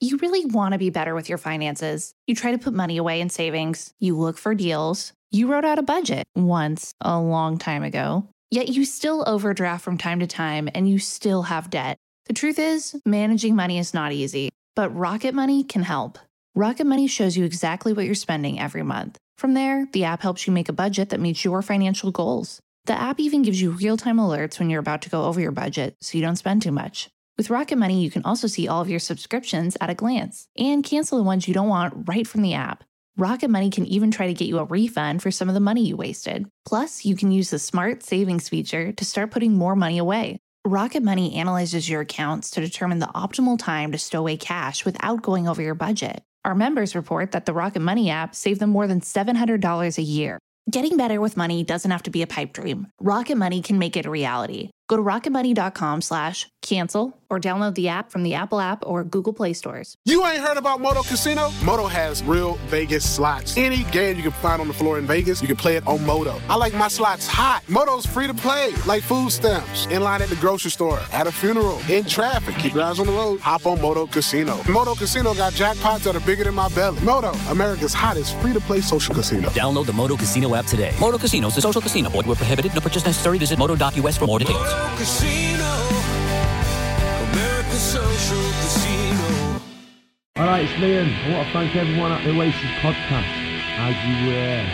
You really want to be better with your finances. You try to put money away in savings. You look for deals. You wrote out a budget once a long time ago. Yet you still overdraft from time to time and you still have debt. The truth is, managing money is not easy, but Rocket Money can help. Rocket Money shows you exactly what you're spending every month. From there, the app helps you make a budget that meets your financial goals. The app even gives you real-time alerts when you're about to go over your budget so you don't spend too much. With Rocket Money, you can also see all of your subscriptions at a glance and cancel the ones you don't want right from the app. Rocket Money can even try to get you a refund for some of the money you wasted. Plus, you can use the Smart Savings feature to start putting more money away. Rocket Money analyzes your accounts to determine the optimal time to stow away cash without going over your budget. Our members report that the Rocket Money app saved them more than $700 a year. Getting better with money doesn't have to be a pipe dream. Rocket Money can make it a reality. Go to rocketmoney.com/cancel or download the app from the Apple App or Google Play stores. You ain't heard about Moto Casino? Moto has real Vegas slots. Any game you can find on the floor in Vegas, you can play it on Moto. I like my slots hot. Moto's free to play, like food stamps. In line at the grocery store, at a funeral, in traffic. Keep your eyes on the road. Hop on Moto Casino. Moto Casino got jackpots that are bigger than my belly. Moto, America's hottest free-to-play social casino. Download the Moto Casino app today. Moto Casino is a social casino. Void where prohibited. No purchase necessary. Visit moto.us for more details. Moto Casino, America's social casino. All right, it's Liam. I want to thank everyone at the Oasis podcast. As you were.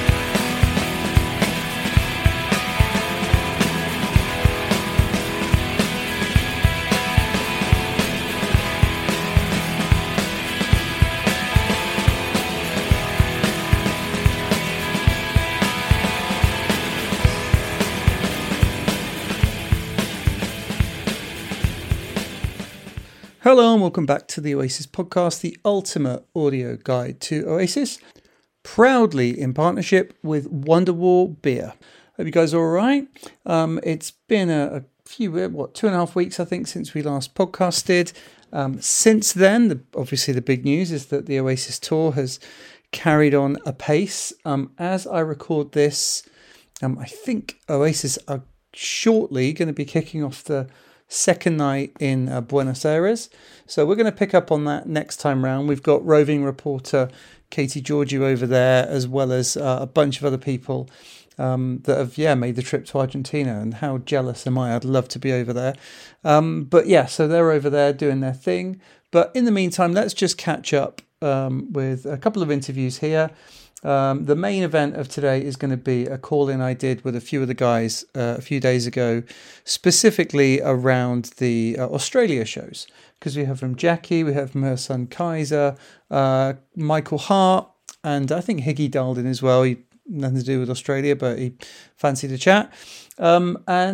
Hello and welcome back to the Oasis podcast, the ultimate audio guide to Oasis, proudly in partnership with Wonderwall Beer. Hope you guys are all right. It's been a few, 2.5 weeks, I think, since we last podcasted. Since then, obviously the big news is that the Oasis tour has carried on apace. As I record this, I think Oasis are shortly going to be kicking off the second night in Buenos Aires. So we're going to pick up on that next time round. We've got roving reporter Katie Georgiou over there, as well as a bunch of other people that have made the trip to Argentina. And how jealous am I? I'd love to be over there. So they're over there doing their thing. But in the meantime, let's just catch up with a couple of interviews here. The main event of today is going to be a call-in I did with a few of the guys a few days ago, specifically around the Australia shows, because we have from Jackie, we have from her son Kaiser, Michael Hart, and I think Higgy dialed in as well. He nothing to do with Australia, but he fancied a chat. So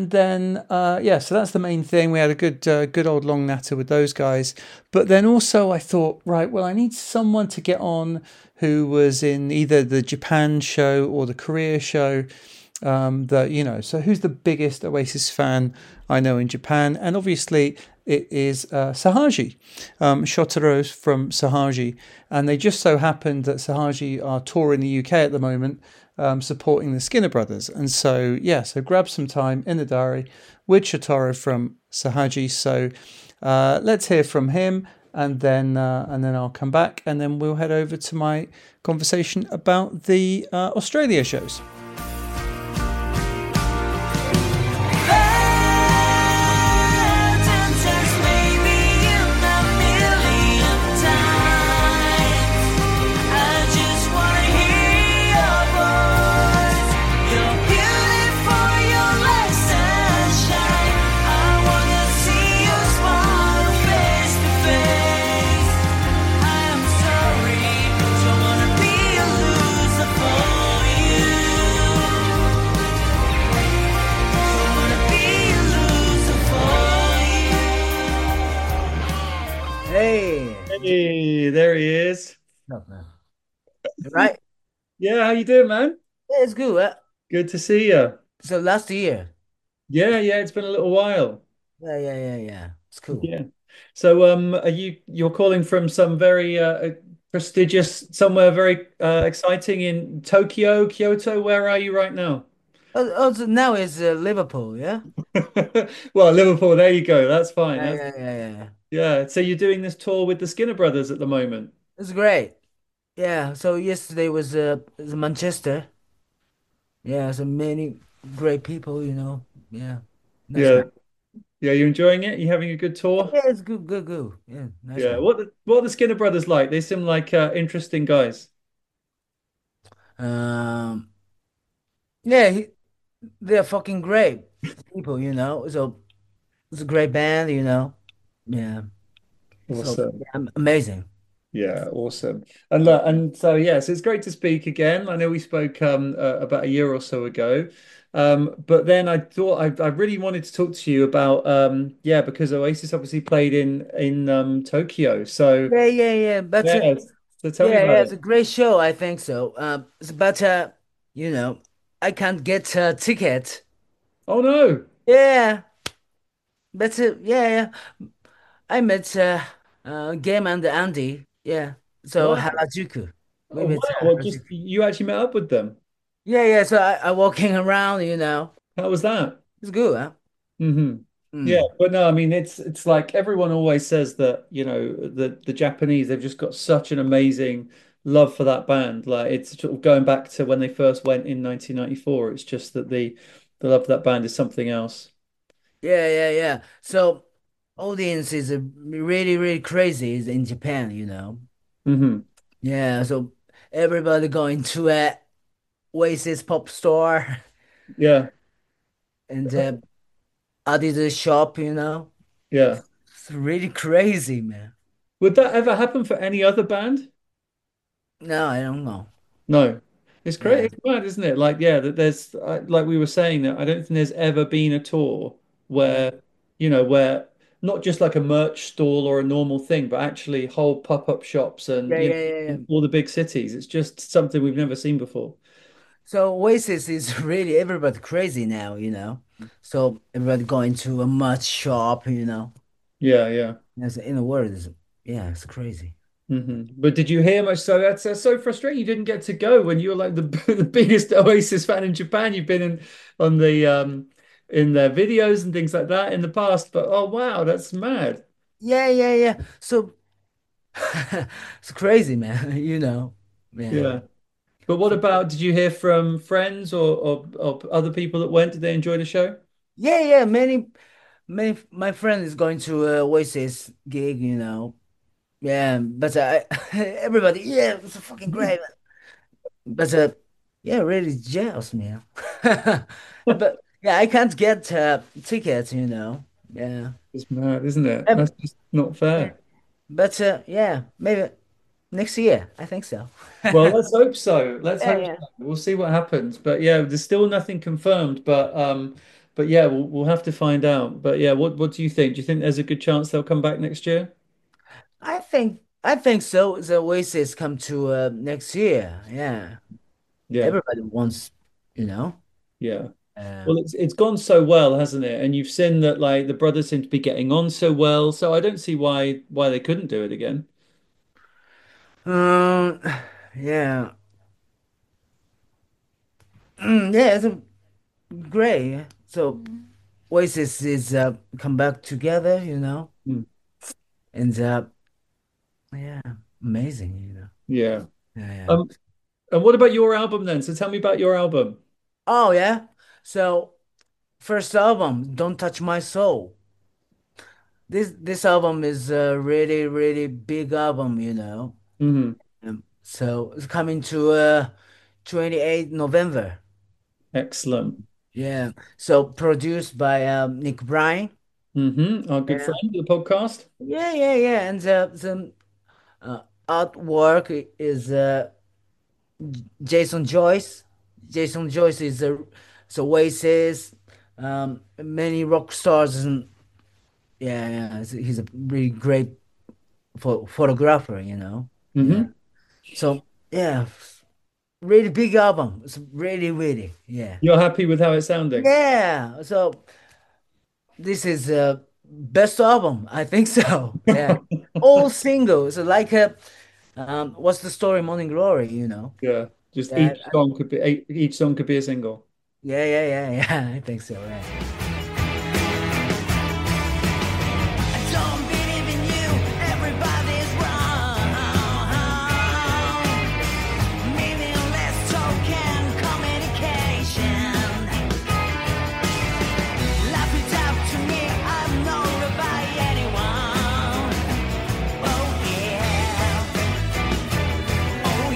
that's the main thing. We had a good old long natter with those guys. But then also I thought, right, well, I need someone to get on who was in either the Japan show or the Korea show. So who's the biggest Oasis fan I know in Japan? And obviously it is Sahaji, Shotaro from Sahaji. And they just so happened that Sahaji are touring the UK at the moment, supporting the Skinner Brothers. And so grab some time in the diary with Shotaro from Sahaji. So let's hear from him, and then I'll come back, and then we'll head over to my conversation about the Australia shows. Hey, there he is. Oh, man. Right? Yeah, how you doing, man? Yeah, it's good. Good to see you. So last year. Yeah, it's been a little while. Yeah. It's cool. Yeah. So, you're calling from some very prestigious, somewhere very exciting in Tokyo, Kyoto? Where are you right now? Also now it's Liverpool, yeah? Well, Liverpool, there you go. That's fine. Yeah, That's yeah, yeah, yeah, yeah. yeah. So you're doing this tour with the Skinner brothers at the moment. It's great. Yeah, so yesterday was Manchester. Yeah, so many great people, you know. Yeah, nice Yeah. man. Yeah, you enjoying it? You having a good tour? Yeah, it's good, good, good. Yeah, nice Yeah. man. What are the Skinner brothers like? They seem like interesting guys. Um, yeah, they're fucking great people, you know. So it's a great band, you know. Yeah, so Awesome. yeah, amazing. Yeah, awesome. And look, and so yes, it's great to speak again. I know we spoke about a year or so ago. But then I thought I really wanted to talk to you about yeah, because Oasis obviously played in Tokyo. So Yeah, yeah, yeah. But yeah, so tell me yeah, about yeah, it. it's a great show. I think so. But you know, I can't get a ticket. Oh no. Yeah, but yeah, yeah. I met Game and Andy. Yeah, so Wow. Harajuku. We Oh met wow. Well, just Harajuku. you actually met up with them. Yeah, yeah. So I walking around, you know. How was that? It's good, huh? Hmm. Yeah, Mm. but no, I mean it's like everyone always says that, you know, the Japanese, they've just got such an amazing love for that band. Like it's sort of going back to when they first went in 1994. It's just that the love of that band is something else. Yeah, yeah, yeah. So audience is really, really crazy in Japan, you know. Hmm. Yeah, so everybody going to a Oasis pop store Yeah. and Adidas shop, you know. Yeah. It's really crazy, man. Would that ever happen for any other band? No, I don't know. No. It's Yeah, great. It's mad, isn't it? Like, yeah, that there's like we were saying that I don't think there's ever been a tour yeah, where, you know, where not just like a merch stall or a normal thing, but actually whole pop-up shops and, yeah, you yeah, yeah, know, yeah. all the big cities. It's just something we've never seen before. So Oasis is really everybody crazy now, you know. So everybody going to a merch shop, you know. Yeah, yeah. Yes, in the world is yeah, it's crazy. But did you hear much? So that's so frustrating. You didn't get to go when you were like the the biggest Oasis fan in Japan. You've been on the in their videos and things like that in the past. But oh wow, that's mad. Yeah, yeah, yeah. So it's crazy, man, you know. Yeah. Yeah. But what about, did you hear from friends or other people that went? Did they enjoy the show? Yeah, yeah, many my friend is going to Oasis gig, you know. Yeah, but everybody, yeah, it's fucking great. But yeah, really jealous, man. But yeah, I can't get tickets, you know. Yeah. It's mad, isn't it? Um, That's just not yeah. fair. But yeah, maybe next year. I think so. Well, let's hope so. Let's Yeah, hope yeah. so. We'll see what happens. But yeah, there's still nothing confirmed. But yeah, we'll have to find out. But yeah, what do you think? Do you think there's a good chance they'll come back next year? I think so. The Oasis come to next year. Yeah. Yeah, Everybody wants, you know. yeah. Uh, Well, it's gone so well, hasn't it? And you've seen that like the brothers seem to be getting on so well. So I don't see why they couldn't do it again. um, yeah. Yeah, it's great. Yeah. So Oasis is come back together, you know, Mm. and yeah, amazing, you know. Yeah. Yeah, yeah. Um, and what about your album then? So tell me about your album. Oh yeah. So first album, Don't Touch My Soul. This album is a really really big album, you know. Hmm. So it's coming to 28 November. Excellent. Yeah. So produced by Nick Bryan. Our good Yeah. friend of the podcast. Yeah, yeah, yeah. And the uh, artwork is Jason Joyce. Jason Joyce is a so Oasis, many rock stars, and yeah, yeah. He's a really great photographer, you know. Yeah. Hmm. So yeah, really big album. It's really, really, yeah. You're happy with how it's sounding? Yeah. So this is best album, I think so. Yeah. All singles, like what's the story, Morning Glory, you know. Yeah. Just Yeah. each song could be a single. Yeah. I think so. Yeah. Don't believe in you, everybody's wrong. Meaningless talk and communication. Laugh it up to me, I'm not loved by anyone. Oh yeah, oh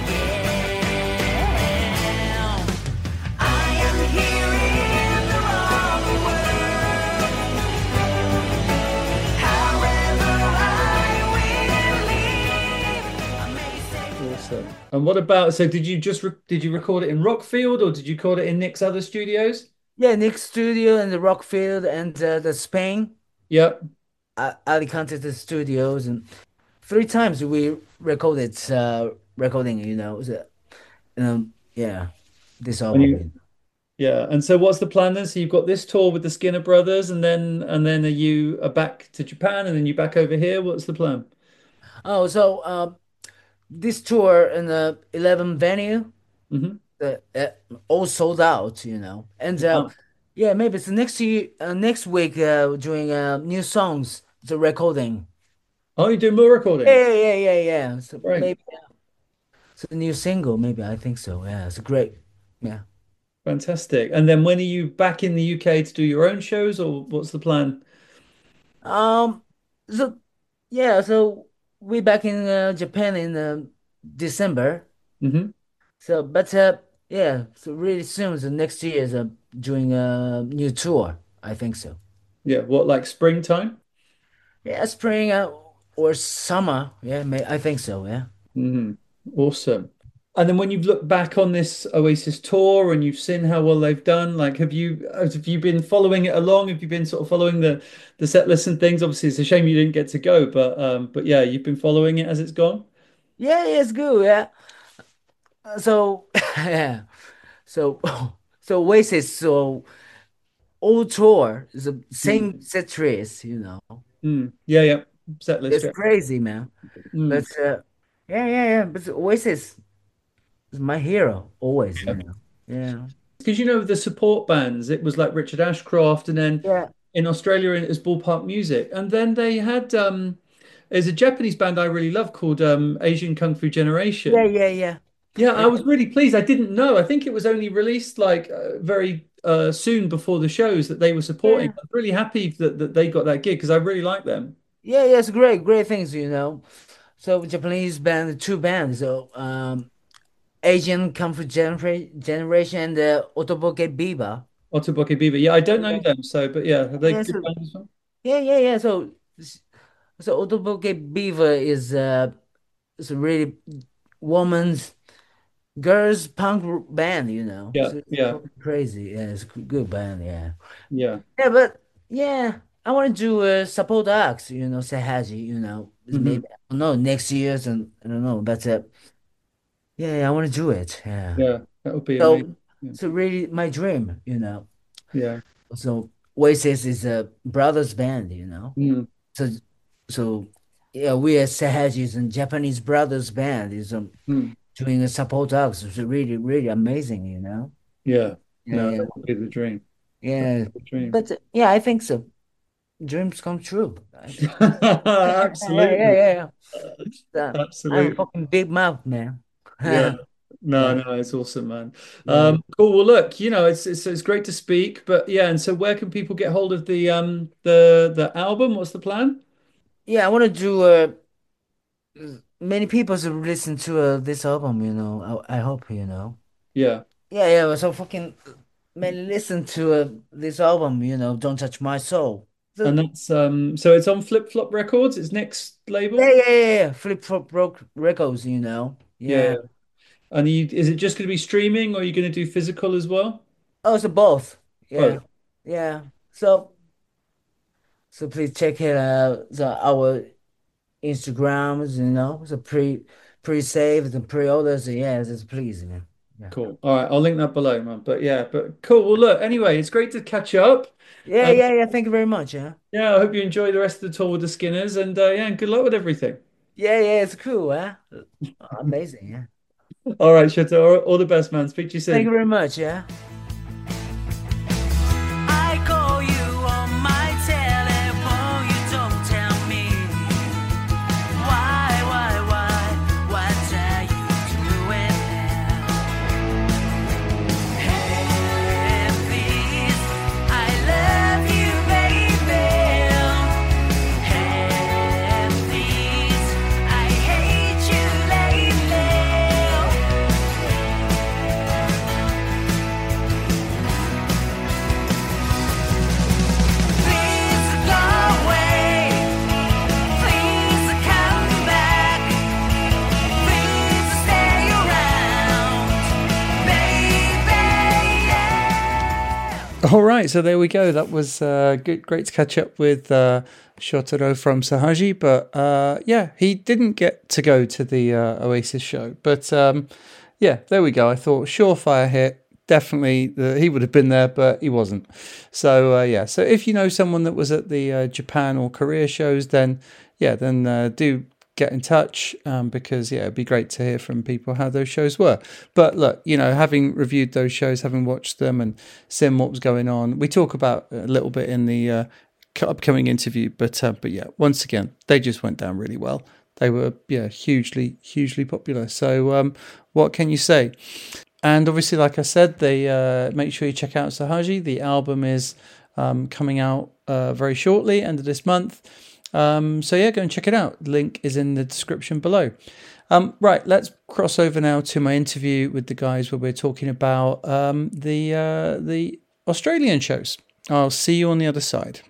yeah. I am here in the wrong world. However I will live, I may say. Awesome. And what about, so did you record it in Rockfield or did you record it in Nick's other studios? Yeah, Nick Studio and the Rockfield and the Spain, Yep. Alicante the studios, and three times we recorded recording, yeah, this And you, album. yeah. And so what's the plan then? So you've got this tour with the Skinner Brothers and then are back to Japan and then you back over here? What's the plan? Oh, so this tour in the 11 venue, Hmm. uh, uh, all sold out, and Wow. yeah, maybe it's next year, next week, doing new songs, the recording. Oh, you're doing more recording. Yeah. So Right. maybe it's a new single, maybe I think so. Yeah, it's great. Yeah. Fantastic. And then when are you back in the UK to do your own shows or what's the plan? Um. So yeah. So we back in Japan in December. Hmm. So, but yeah. So really soon, so next year is doing a new tour. I think so. Yeah. What, like springtime? Yeah, spring or summer. Yeah, I think so. Yeah. Hmm. Awesome. And then when you've looked back on this Oasis tour and you've seen how well they've done, like have you been following it along? Have you been sort of following the set list and things? Obviously, it's a shame you didn't get to go, but yeah, you've been following it as it's gone. Yeah, it's good. Yeah. So yeah. So so Oasis. So all tour is the Mm. same set list. Mm. Yeah, yeah. Set list, It's yeah. crazy, man. Mm. But yeah. But Oasis is my hero always. Yeah. Yeah. Because the support bands, it was like Richard Ashcroft, and then Yeah. in Australia it was Ballpark Music, and then they had there's a Japanese band I really love called Asian Kung Fu Yeah. Generation. Yeah. Yeah. Yeah, I Yeah. was really pleased. I didn't know. I think it was only released like very soon before the shows that they were supporting. Yeah. I'm really happy that they got that gig because I really like them. Yeah. It's great things. So Japanese band, two bands. So Asian Kung Fu Generation and Otoboke Biba. Otoboke Beaver. Yeah, I don't know them, so but yeah, are they Yeah. good So bands as well? yeah. So Otoboke Beaver is a really woman's girls band. Yeah, So it's yeah, fucking crazy. Yeah, it's a good band. Yeah. yeah. Yeah, but yeah, I want to do support acts, Sahaji, it's Hmm. maybe I don't know next year's and I don't know, but yeah, I want to do it. Yeah. Yeah, that would be amazing. So Yeah, so really my dream. yeah. So Oasis is a brothers band. Mm. So so yeah, we are Sahaji's and Japanese brothers band is Mm. doing a support acts. It's really amazing. Yeah. Yeah, No, yeah, that would be the dream. That yeah. would be the dream. But yeah, I think so. Dreams come true. I think. Absolutely. Yeah. I'm a Absolutely. fucking big mouth, man. Yeah. No, Yeah. no, it's awesome, man. Yeah. Cool. Well, look, it's great to speak, but yeah, and so where can people get hold of the album? What's the plan? Yeah, I want to do many people should listen to this album. I hope. Yeah. Yeah. So fucking many listen to this album. Don't touch my soul. And So, that's so it's on Flip Flop Records, it's next label. yeah. Flip Flop broke records. Yeah, yeah. Yeah. And is it just going to be streaming or are you going to do physical as well? Oh, so both. Both. Yeah. Yeah. So please check it out. So our Instagrams. So pre-saved and pre-orders. Yeah, just please, man. Yeah. Cool. All right, I'll link that below, man. But yeah, but cool. Well, look, anyway, it's great to catch up. Yeah, Um, yeah, yeah. Thank you very much. Yeah. yeah, I hope you enjoy the rest of the tour with the Skinners, and yeah, and good luck with everything. Yeah. It's cool, huh? Amazing. Yeah. All right, Shetta, all the best, man. Speak to you Thank you soon. very much. Yeah. All right, so there we go. That was good, great to catch up with Shotaro from Sahaji, but yeah, he didn't get to go to the Oasis show. But yeah, there we go. I thought surefire hit. Definitely, he would have been there, but he wasn't. So yeah, so if you know someone that was at the Japan or Korea shows, then yeah, then do get in touch because yeah, it'd be great to hear from people how those shows were. But look, you know, having reviewed those shows, having watched them and seeing what was going on, we talk about a little bit in the upcoming interview. But yeah, once again, they just went down really well. They were hugely popular. So what can you say? And obviously, like I said, they make sure you check out Sahaji. The album is coming out very shortly, end of this month. So yeah, go and check it out. Link is in the description below. Right, let's cross over now to my interview with the guys where we're talking about the Australian shows. I'll see you on the other side.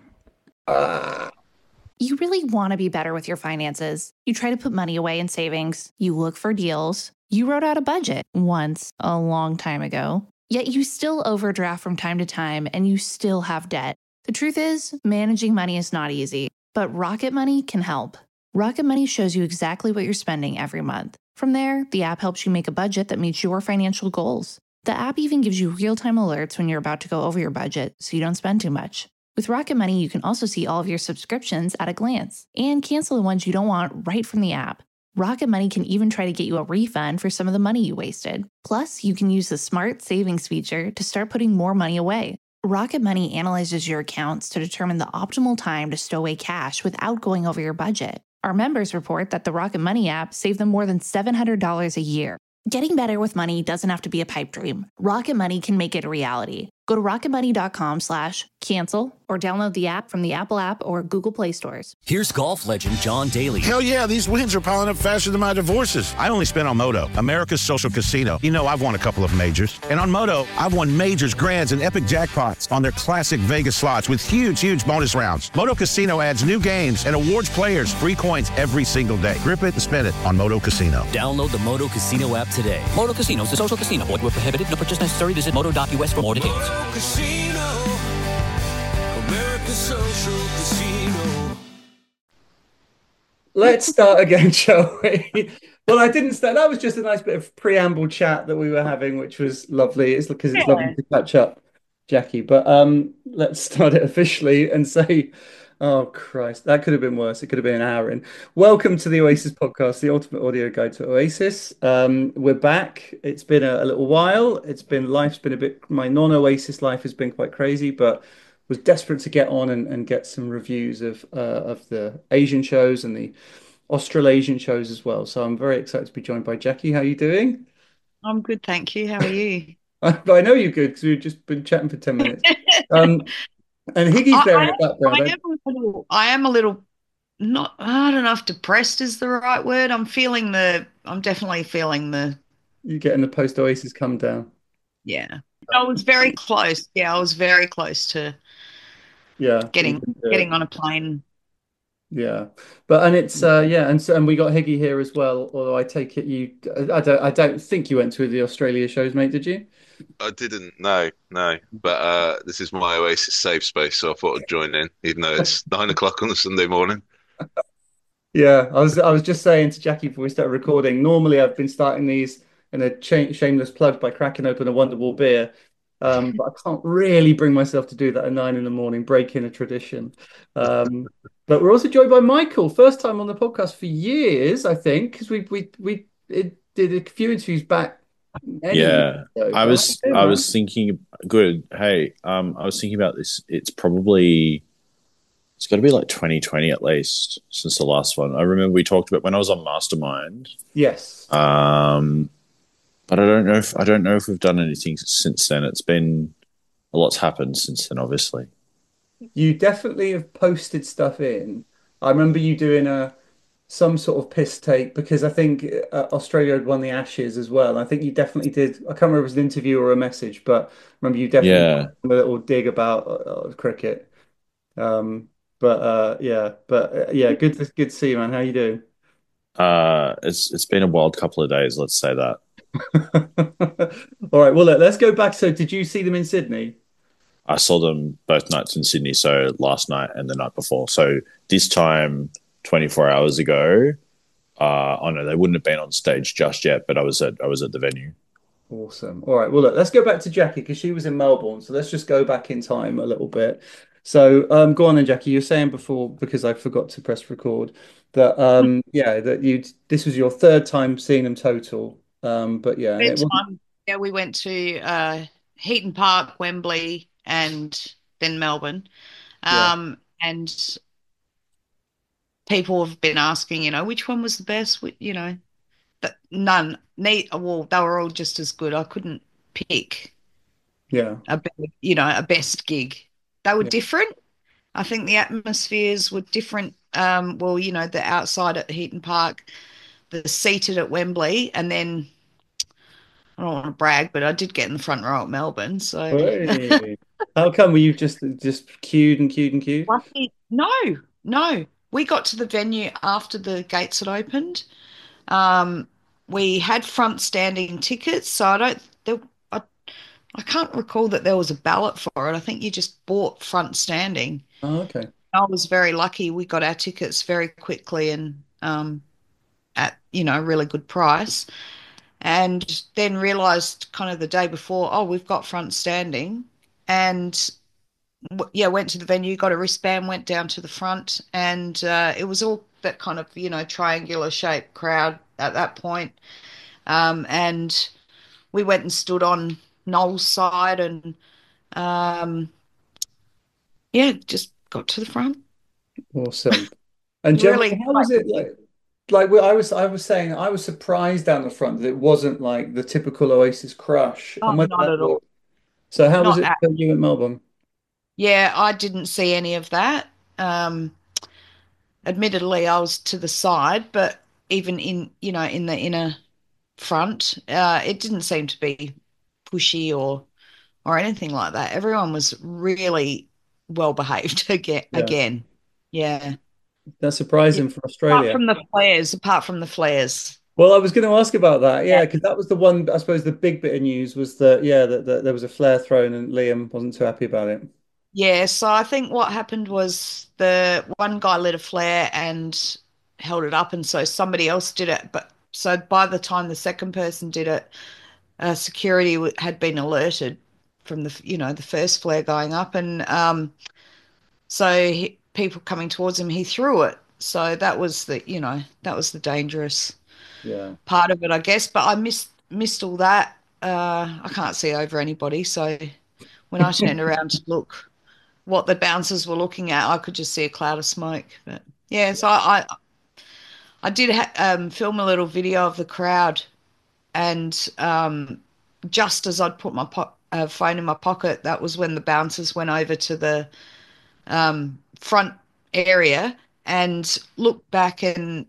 You really want to be better with your finances. You try to put money away in savings. You look for deals. You wrote out a budget once a long time ago. Yet you still overdraft from time to time and you still have debt. The truth is, managing money is not easy. But Rocket Money can help. Rocket Money shows you exactly what you're spending every month. From there, the app helps you make a budget that meets your financial goals. The app even gives you real-time alerts when you're about to go over your budget so you don't spend too much. With Rocket Money, you can also see all of your subscriptions at a glance and cancel the ones you don't want right from the app. Rocket Money can even try to get you a refund for some of the money you wasted. Plus, you can use the Smart Savings feature to start putting more money away. Rocket Money analyzes your accounts to determine the optimal time to stow away cash without going over your budget. Our members report that the Rocket Money app saved them more than $700 a year. Getting better with money doesn't have to be a pipe dream. Rocket Money can make it a reality. Go to rocketmoney.com/cancel or download the app from the Apple app or Google Play stores. Here's golf legend John Daly. Hell yeah, these wins are piling up faster than my divorces. I only spent on Moto, America's social casino. You know, I've won a couple of majors. And on Moto, I've won majors, grands, and epic jackpots on their classic Vegas slots with huge bonus rounds. Moto Casino adds new games and awards players free coins every single day. Grip it and spin it on Moto Casino. Download the Moto Casino app today. Moto Casino is a social casino. Void where prohibited. No purchase necessary. Visit moto.us for more details. Casino, America's social casino. Let's start again, shall we? Well, I didn't start. That was just a nice bit of preamble chat that we were having, which was lovely. It's because it's lovely to catch up, Jackie. But let's start it officially and say, oh Christ, that could have been worse. It could have been an hour in. Welcome to the Oasis podcast, the ultimate audio guide to Oasis. We're back. It's been a little while. Life's been a bit. My non-Oasis life has been quite crazy, but was desperate to get on and get some reviews of the Asian shows and the Australasian shows as well. So I'm very excited to be joined by Jackie. How are you doing? I'm good, thank you. How are you? I know you're good because we've just been chatting for 10 minutes. And Higgy's there in the background. I am a little not, I don't know if depressed is the right word. I'm definitely feeling You getting the post Oasis come down. yeah. I was very close. Yeah, I was very close to getting on a plane. Yeah, but it's and we got Higgy here as well. Although I take it I don't think you went to the Australia shows, mate. Did you? I didn't. No. But this is my Oasis safe space, so I thought I'd join in, even though it's 9 o'clock on a Sunday morning. Yeah, I was just saying to Jackie before we started recording. Normally, I've been starting these in a shameless plug by cracking open a Wonderwall beer. But I can't really bring myself to do that at 9 a.m, breaking a tradition. But we're also joined by Michael, first time on the podcast for years, I think, because we did a few interviews back. Yeah, I was thinking. Good. Hey, I was thinking about this. It's got to be like 2020 at least since the last one. I remember we talked about when I was on Mastermind. Yes. But I don't know if we've done anything since then. It's been a lot's happened since then, obviously. You definitely have posted stuff in. I remember you doing some sort of piss take because I think Australia had won the Ashes as well. I think you definitely did. I can't remember if it was an interview or a message, but I remember you definitely did a little dig about cricket. Good to see you, man. How you doing? It's been a wild couple of days. Let's say that. All right. Well, let's go back. So, did you see them in Sydney? I saw them both nights in Sydney, so last night and the night before. So this time, 24 hours ago, no, they wouldn't have been on stage just yet, but I was at the venue. Awesome. All right. Well, look, let's go back to Jackie because she was in Melbourne. So let's just go back in time a little bit. So go on then, Jackie. You were saying before, because I forgot to press record, that this was your third time seeing them total. But yeah, we went to Heaton Park, Wembley, and then Melbourne. And people have been asking, which one was the best? None. Well, they were all just as good. I couldn't pick a best gig. They were different. I think the atmospheres were different. The outside at Heaton Park, the seated at Wembley, and then I don't want to brag, but I did get in the front row at Melbourne. So hey. How come? Were you just queued and queued and queued? No. We got to the venue after the gates had opened. We had front standing tickets, so I can't recall that there was a ballot for it. I think you just bought front standing. Oh, okay. I was very lucky. We got our tickets very quickly and at a really good price. And then realised kind of the day before, we've got front standing, and went to the venue, got a wristband, went down to the front, and it was all that kind of triangular shaped crowd at that point. And we went and stood on Noel's side, and just got to the front. Awesome. And generally, how was it like? Like I was saying, I was surprised down the front that it wasn't like the typical Oasis crush. Not at all. So how was it for you in Melbourne? Yeah, I didn't see any of that. Admittedly, I was to the side, but even in the inner front, it didn't seem to be pushy or anything like that. Everyone was really well behaved again. Yeah. That's surprising for Australia. Apart from the flares. Well, I was going to ask about that, because that was the one. I suppose the big bit of news was that there was a flare thrown and Liam wasn't too happy about it. Yeah, so I think what happened was the one guy lit a flare and held it up, and so somebody else did it. But so by the time the second person did it, security had been alerted from the first flare going up, and people coming towards him, he threw it. So that was the dangerous part of it, I guess. But I missed all that. I can't see over anybody, so when I turned around to look what the bouncers were looking at, I could just see a cloud of smoke. But yeah, so I did film a little video of the crowd, and just as I'd put my phone in my pocket, that was when the bouncers went over to the front area and looked back, and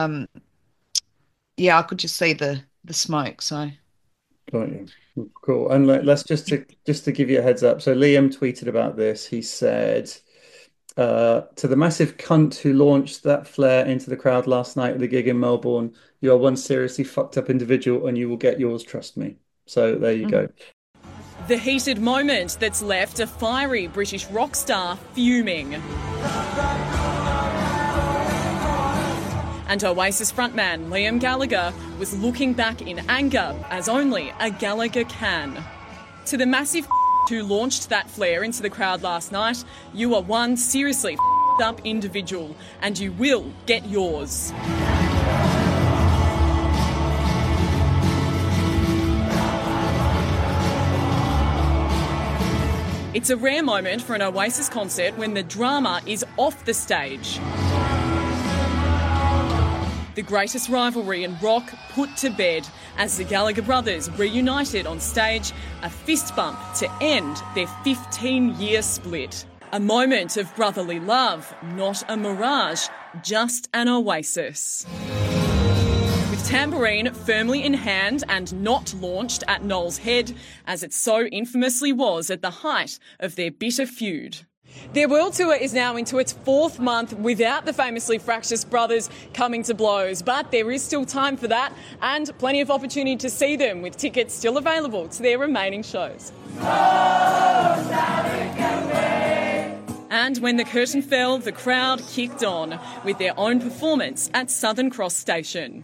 I could just see the smoke. So got you. Cool. And let's just to give you a heads up. So Liam tweeted about this. He said, to the massive cunt who launched that flare into the crowd last night at the gig in Melbourne, you are one seriously fucked up individual and you will get yours, trust me. So there you go. The heated moment that's left a fiery British rock star fuming. And Oasis frontman Liam Gallagher was looking back in anger, as only a Gallagher can. To the massive who launched that flare into the crowd last night, you are one seriously up individual, and you will get yours. It's a rare moment for an Oasis concert when the drama is off the stage. The greatest rivalry in rock put to bed as the Gallagher brothers reunited on stage, a fist bump to end their 15-year split. A moment of brotherly love, not a mirage, just an Oasis. With Tambourine firmly in hand and not launched at Noel's head, as it so infamously was at the height of their bitter feud. Their world tour is now into its 4th month without the famously fractious brothers coming to blows, but there is still time for that and plenty of opportunity to see them with tickets still available to their remaining shows. Oh, And when the curtain fell, the crowd kicked on with their own performance at Southern Cross Station.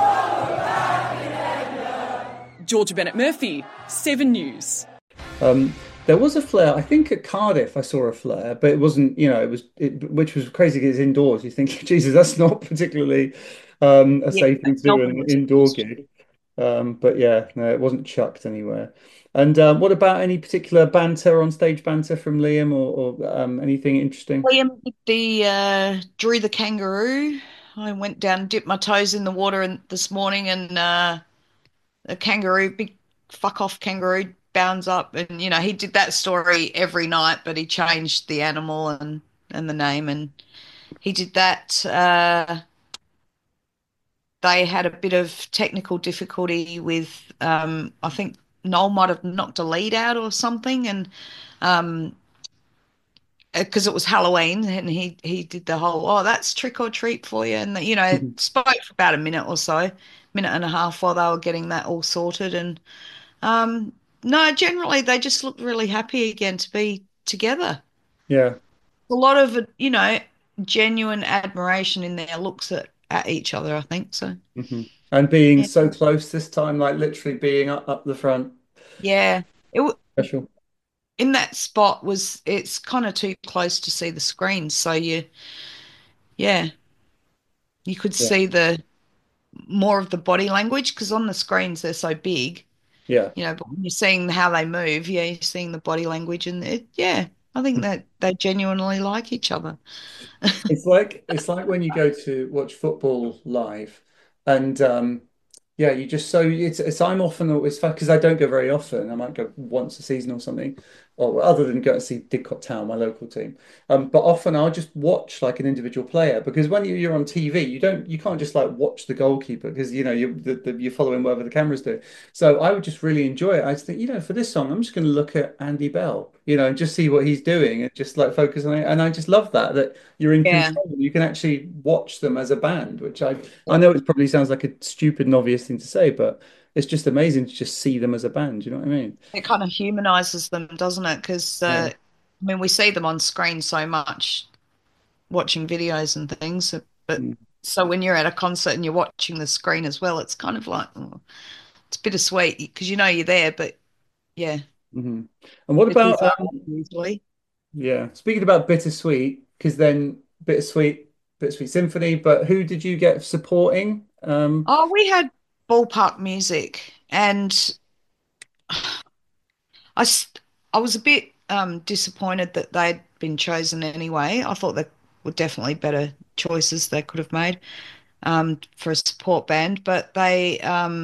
Georgia Bennett Murphy, 7 News. There was a flare, I think at Cardiff I saw a flare, but it wasn't, which was crazy because it's indoors. You think, Jesus, that's not particularly a safe thing to do in an indoor gig. But yeah, no, it wasn't chucked anywhere. And what about any particular banter, on stage banter from Liam or anything interesting? Liam did drew the kangaroo. I went down, dipped my toes in the water this morning, and a kangaroo, big fuck off kangaroo, bounds up, and he did that story every night, but he changed the animal and the name, and he did that. They had a bit of technical difficulty with, I think Noel might have knocked a lead out or something, and because it was Halloween, and he did the whole, that's trick or treat for you, and spoke for about a minute or so, minute and a half, while they were getting that all sorted, and no, generally they just looked really happy again to be together. Yeah. A lot of, genuine admiration in their looks at each other, I think so. Mm-hmm. And being so close this time, like literally being up the front. Yeah. Special. In that spot it's kind of too close to see the screen. So you could see more of the body language, because on the screens they're so big. Yeah. But when you're seeing how they move, you're seeing the body language, and I think that they genuinely like each other. It's like when you go to watch football live, and you just I'm often always, because I don't go very often. I might go once a season or something, or other than go and see Didcot Town, my local team. But often I'll just watch like an individual player, because when you're on TV, you can't just like watch the goalkeeper, because you're following whatever the cameras do. So I would just really enjoy it. I just think, for this song, I'm just going to look at Andy Bell, and just see what he's doing, and just like focus on it. And I just love that you're in control. You can actually watch them as a band, which I know it probably sounds like a stupid and obvious thing to say, but it's just amazing to just see them as a band. You know what I mean? It kind of humanizes them, doesn't it? Because we see them on screen so much, watching videos and things. But so when you're at a concert and you're watching the screen as well, it's kind of like it's bittersweet, because you're there, but yeah. Mm-hmm. And what about usually? Yeah, speaking about bittersweet, because then bittersweet Symphony. But who did you get supporting? We had Ballpark Music, and I was a bit disappointed that they'd been chosen anyway. I thought there were definitely better choices they could have made for a support band, but they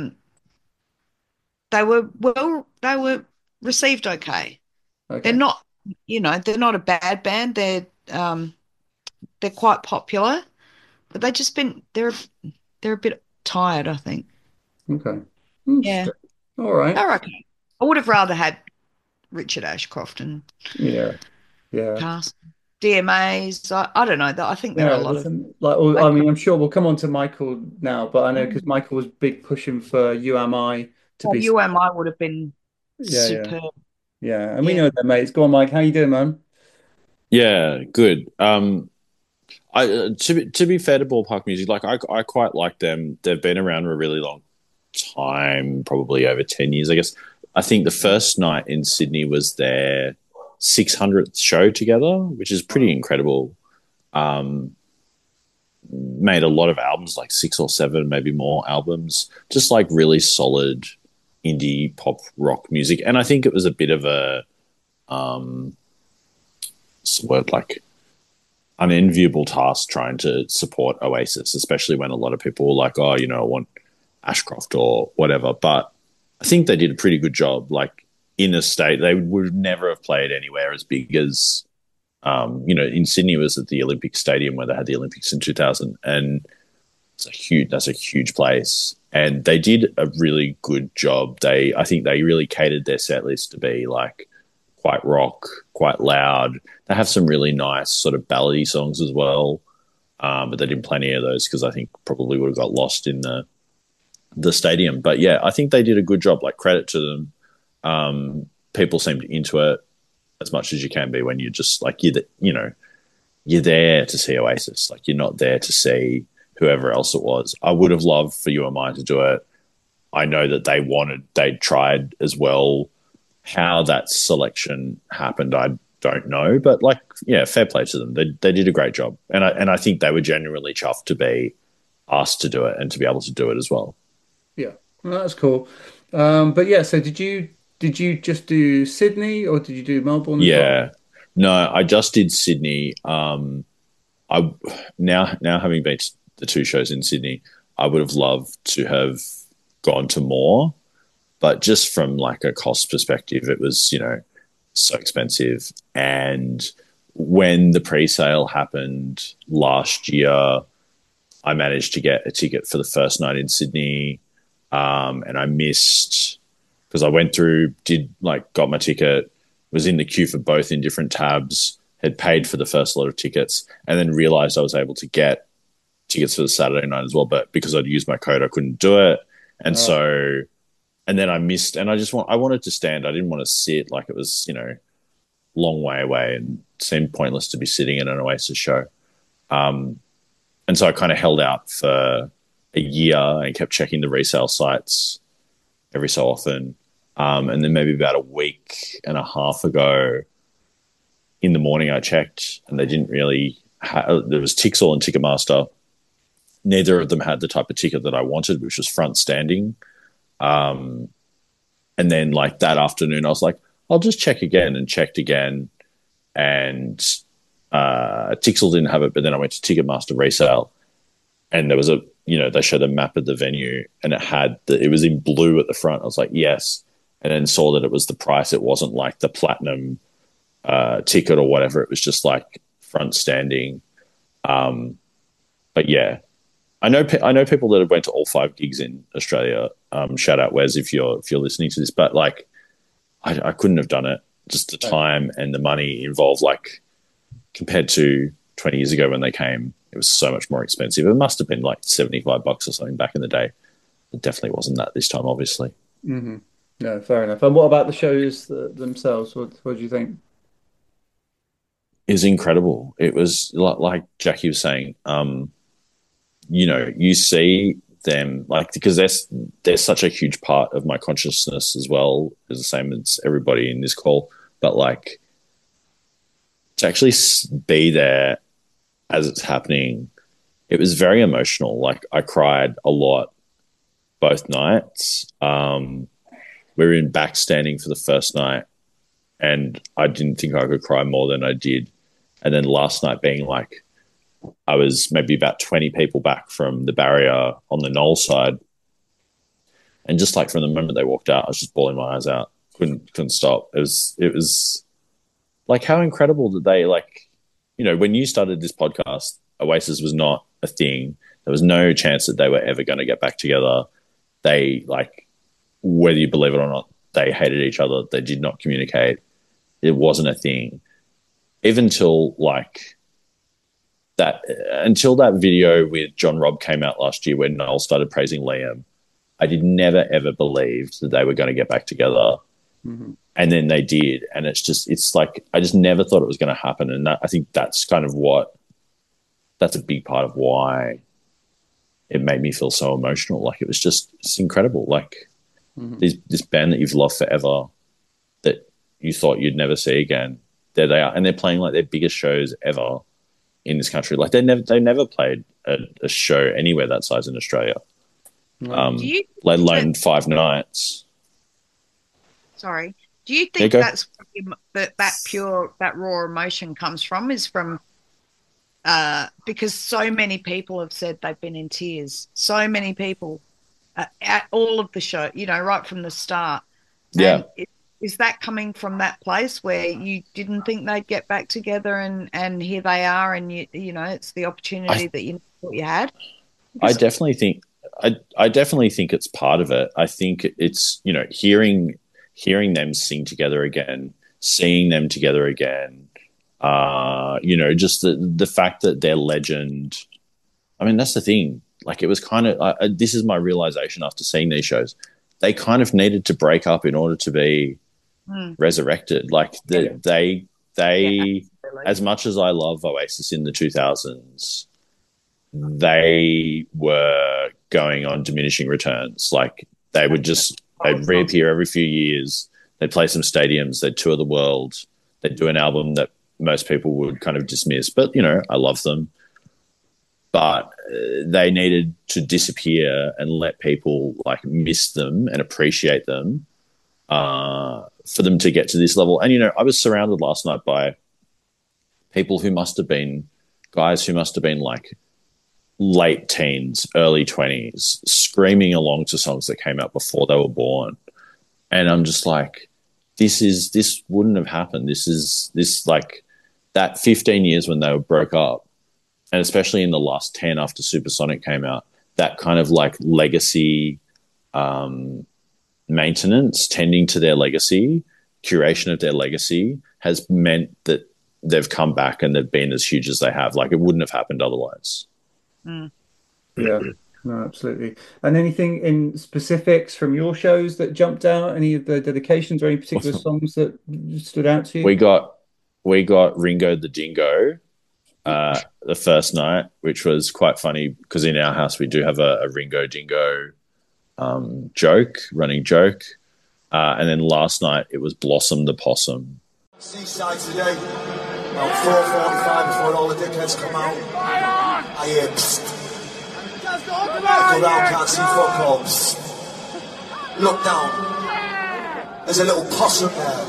were received okay. They're not, they're not a bad band. They're quite popular, but they're a bit tired, I think. Okay. Yeah. All right. They're okay. I would have rather had Richard Ashcroft and cast DMAs. I don't know. I think there are a lot of I'm sure we'll come on to Michael now, but I know because Michael was big pushing for UMI to be. UMI would have been superb. Yeah, and we know that, mates. Go on, Mike. How you doing, man? Yeah, good. To be fair to Ballpark Music, like I quite like them. They've been around for a really long time, probably over 10 years, I guess. I think the first night in Sydney was their 600th show together, which is pretty incredible. Made a lot of albums, like 6 or 7, maybe more albums, just like really solid indie pop rock music. And I think it was a bit of a like unenviable task trying to support Oasis, especially when a lot of people were like, I want Ashcroft or whatever. But I think they did a pretty good job. Like in a state, they would never have played anywhere as big as, in Sydney was at the Olympic Stadium where they had the Olympics in 2000. And that's a huge place. And they did a really good job. I think they really catered their set list to be like quite rock, quite loud. They have some really nice sort of ballady songs as well. But they didn't play any of those because I think probably would have got lost in the stadium. But yeah, I think they did a good job, like credit to them. People seemed into it. as much as you can be when you're just like you're there to see Oasis. Like, you're not there to see whoever else it was. I would have loved for You and Mine to do it. I know that they tried as well. How that selection happened, I don't know. But like, yeah, fair play to them. They did a great job, and I think they were genuinely chuffed to be asked to do it and to be able to do it as well. Yeah, well, that's cool. But yeah, so did you just do Sydney or did you do Melbourne? Yeah, no, I just did Sydney. I now having been to the two shows in Sydney, I would have loved to have gone to more, but just from like a cost perspective, it was, so expensive. And when the pre-sale happened last year, I managed to get a ticket for the first night in Sydney, and I missed because I went through, got my ticket, was in the queue for both in different tabs, had paid for the first lot of tickets, and then realized I was able to get tickets for the Saturday night as well. But because I'd used my code, I couldn't do it. And and then I missed, and I wanted to stand. I didn't want to sit, like it was, long way away and seemed pointless to be sitting in an Oasis show. And so I kind of held out for a year and kept checking the resale sites every so often. And then maybe about a week and a half ago in the morning, I checked and they didn't really there was Tixel and Ticketmaster. Neither of them had the type of ticket that I wanted, which was front standing. And then like that afternoon, I was like, I'll just check again, and checked again. And Tixel didn't have it, but then I went to Ticketmaster resale and there was they showed a map of the venue and it was in blue at the front. I was like, yes. And then saw that it was the price. It wasn't like the platinum ticket or whatever. It was just like front standing. But yeah, I know people that have went to all 5 gigs in Australia. Shout out Wes if you're listening to this, but like I couldn't have done it. Just the time and the money involved, like compared to 20 years ago when they came, it was so much more expensive. It must have been like $75 or something back in the day. It definitely wasn't that this time, obviously. Mm-hmm. No, fair enough. And what about the shows themselves? What do you think? It was incredible. It was like Jackie was saying, you see them like, because they're such a huge part of my consciousness as well, as the same as everybody in this call. But like to actually be there as it's happening, it was very emotional. Like I cried a lot both nights. We were in back standing for the first night and I didn't think I could cry more than I did. And then last night being like, I was maybe about 20 people back from the barrier on the Knoll side. And just like from the moment they walked out, I was just bawling my eyes out. Couldn't stop. It was like, how incredible that they when you started this podcast, Oasis was not a thing. There was no chance that they were ever going to get back together. They whether you believe it or not, they hated each other. They did not communicate. It wasn't a thing. Even until until that video with John Robb came out last year when Noel started praising Liam, I did never, ever believe that they were going to get back together. Mm-hmm. And then they did. And it's like, I just never thought it was going to happen. And I think that's kind of that's a big part of why it made me feel so emotional. Like it's incredible. Like this band that you've loved forever that you thought you'd never see again, there they are. And they're playing like their biggest shows ever in this country. Like they never played a show anywhere that size in Australia, let alone 5 nights. Sorry. Do you think that's that raw emotion comes from? Is from because so many people have said they've been in tears. So many people at all of the show, right from the start. Yeah. And is that coming from that place where you didn't think they'd get back together and here they are, and it's the opportunity that you thought you had? I definitely think it's part of it. I think it's hearing them sing together again, seeing them together again. Just the fact that they're legend. I mean, that's the thing. Like it was kind of this is my realization after seeing these shows. They kind of needed to break up in order to be resurrected. Like they as much as I love Oasis in the 2000s, they were going on diminishing returns. Like they'd reappear every few years. They'd play some stadiums. They'd tour the world. They'd do an album that most people would kind of dismiss. But, I love them. But they needed to disappear and let people like miss them and appreciate them for them to get to this level. And, I was surrounded last night by people who must have been guys who must have been like late teens, early 20s, screaming along to songs that came out before they were born. And I'm just like, this wouldn't have happened. This like that 15 years when they broke up, and especially in the last 10 after Supersonic came out, that kind of like legacy maintenance, tending to their legacy, curation of their legacy has meant that they've come back and they've been as huge as they have. Like it wouldn't have happened otherwise. Yeah, no, absolutely. And anything in specifics from your shows that jumped out? Any of the dedications or any particular songs that stood out to you? We got Ringo the Dingo the first night, which was quite funny because in our house we do have a Ringo Dingo running joke. And then last night it was Blossom the Possum. Seaside today, about 4:45 before all the dickheads come out. I hear psst. Go round, can't see fuck all. Psst. Look down. There's a little possum there.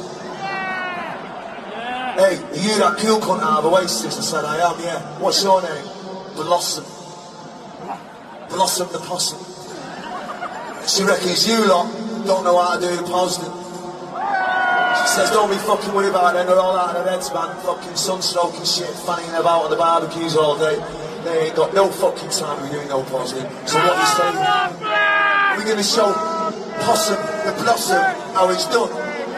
Hey, are you that cool cunt out of Oasis? I said, I am, yeah. What's your name? Blossom. Blossom the Possum. She reckons you lot don't know how to do the positive. She says, don't be fucking worried about it. They're all out of their heads, man. Fucking sun-soaking shit, fanning about at the barbecues all day. They ain't got no fucking time to be doing no positive. So what you say? We're going to show Possum the Blossom how it's done.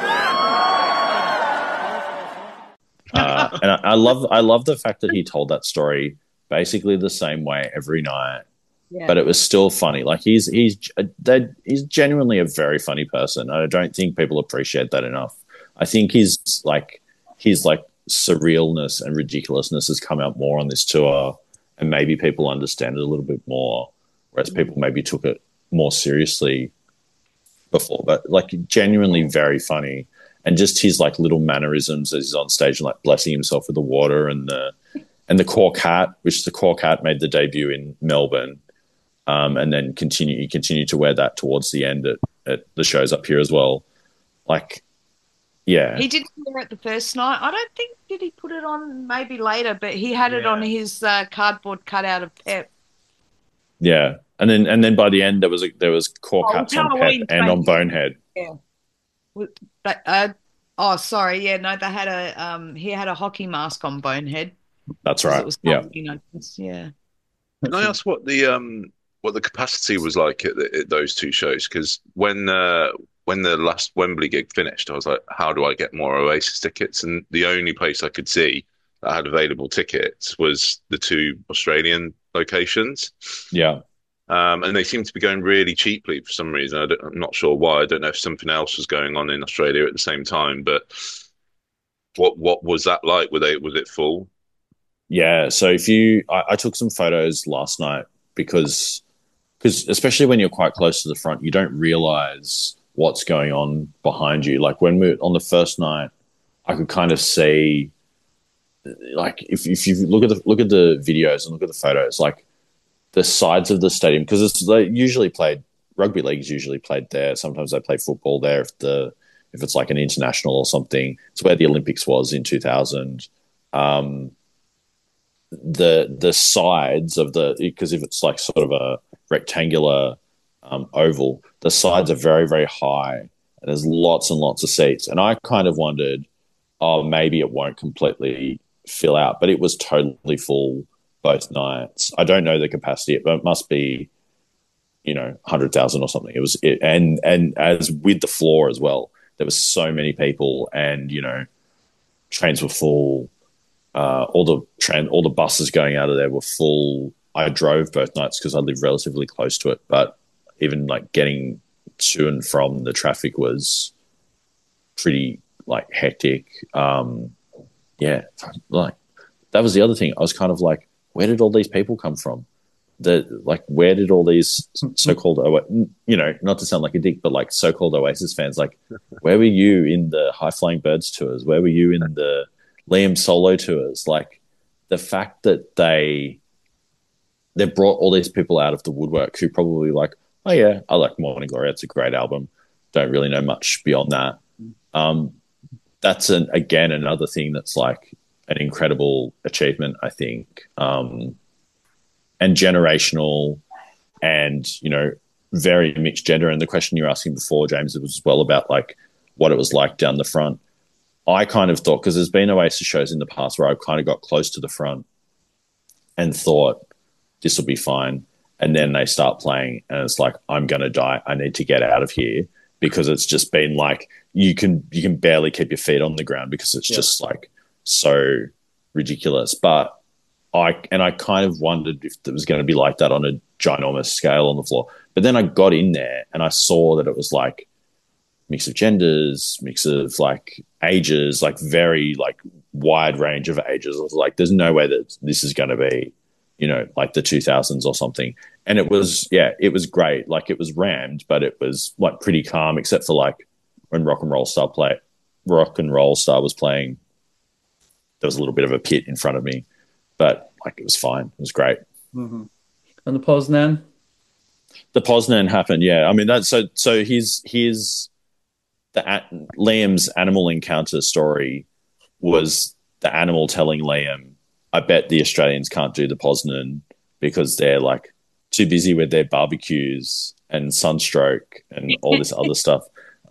And I love the fact that he told that story basically the same way every night. Yeah. But it was still funny. Like he's genuinely a very funny person. I don't think people appreciate that enough. I think his surrealness and ridiculousness has come out more on this tour, and maybe people understand it a little bit more, whereas people maybe took it more seriously before. But like genuinely very funny, and just his like little mannerisms as he's on stage and like blessing himself with the water and the Cork hat, which the Cork hat made the debut in Melbourne. And then he continued to wear that towards the end at the shows up here as well. Like, yeah. He didn't wear it the first night. I don't think, did he put it on maybe later, but he had it on his cardboard cutout of Pep. Yeah. And then by the end there was Cork hats on Pep and on Bonehead. Yeah. But, sorry. Yeah, no, they had he had a hockey mask on Bonehead. That's right. Yeah. Yeah. Can I ask what the capacity was like at those two shows? Because when the last Wembley gig finished, I was like, how do I get more Oasis tickets? And the only place I could see that had available tickets was the two Australian locations. Yeah. And they seemed to be going really cheaply for some reason. I'm not sure why. I don't know if something else was going on in Australia at the same time. But what was that like? Was it full? Yeah. So I took some photos last night because especially when you're quite close to the front, you don't realize what's going on behind you. Like when we're on the first night, I could kind of see, like if you look at the videos and look at the photos, like the sides of the stadium, because they usually played rugby league's usually played there. Sometimes they play football there if it's like an international or something. It's where the Olympics was in 2000. The sides of because if it's like sort of a rectangular oval, the sides are very, very high and there's lots and lots of seats. And I kind of wondered, maybe it won't completely fill out, but it was totally full both nights. I don't know the capacity, but it must be, 100,000 or something. And as with the floor as well, there was so many people and, trains were full. All the buses going out of there were full. I drove both nights because I live relatively close to it, but even like getting to and from the traffic was pretty like hectic. Yeah, like that was the other thing. I was kind of like, where did all these people come from? Where did all these so-called, not to sound like a dick, but like so-called Oasis fans, like, where were you in the High Flying Birds tours? Where were you in the Liam solo tours? Like, the fact that they brought all these people out of the woodwork who probably like, oh yeah, I like Morning Glory. It's a great album. Don't really know much beyond that. That's again another thing that's like an incredible achievement, I think, and generational, and very mixed gender. And the question you were asking before, James, it was well about like what it was like down the front. I kind of thought, because there's been Oasis shows in the past where I've kind of got close to the front and thought this will be fine, and then they start playing and it's like, I'm gonna die. I need to get out of here, because it's just been like you can barely keep your feet on the ground because it's just like so ridiculous. But I kind of wondered if it was going to be like that on a ginormous scale on the floor. But then I got in there and I saw that it was like mix of genders, mix of like ages, like very like wide range of ages. I was like, there's no way that this is going to be, like the 2000s or something. And it was great. Like, it was rammed, but it was like pretty calm, except for like when Rock and Roll Star was playing, there was a little bit of a pit in front of me, but like it was fine. It was great. Mm-hmm. And the Poznan? The Poznan happened, yeah. I mean, that's so his Liam's animal encounter story was the animal telling Liam, I bet the Australians can't do the Poznan because they're like too busy with their barbecues and sunstroke and all this other stuff.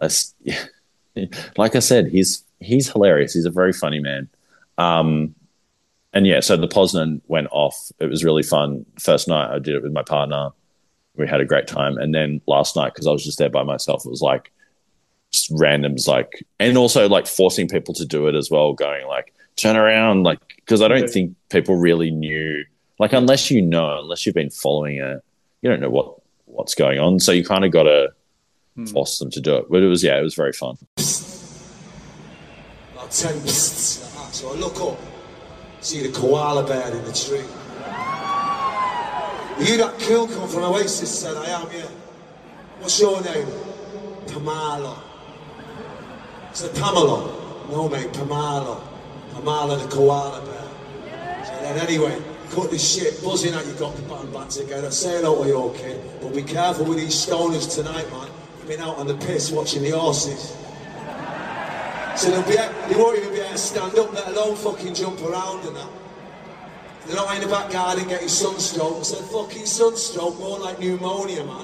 Like I said, he's hilarious. He's a very funny man. And yeah, so the Poznan went off. It was really fun. First night I did it with my partner. We had a great time. And then last night, because I was just there by myself, it was like just randoms, like, and also like forcing people to do it as well, going like, turn around, like, because I don't think people really knew, like, unless you've been following it, you don't know what's going on. So you kind of got to force them to do it. But it was very fun. About 10 minutes. So I look up, see the koala bear in the tree. You that kill come from Oasis? Said, I am, yeah. What's your name? Pamalo. I said, Pamela. No, mate, Pamalo. Pamala the koala bear. So then anyway, cut this shit, buzzing at you, got the band back together. Say hello to your kid, but be careful with these stoners tonight, man. You've been out on the piss watching the horses. So they won't even be able to stand up, let alone fucking jump around and that. They're not in the back garden getting sunstroke. I said, fucking sunstroke, more like pneumonia, man.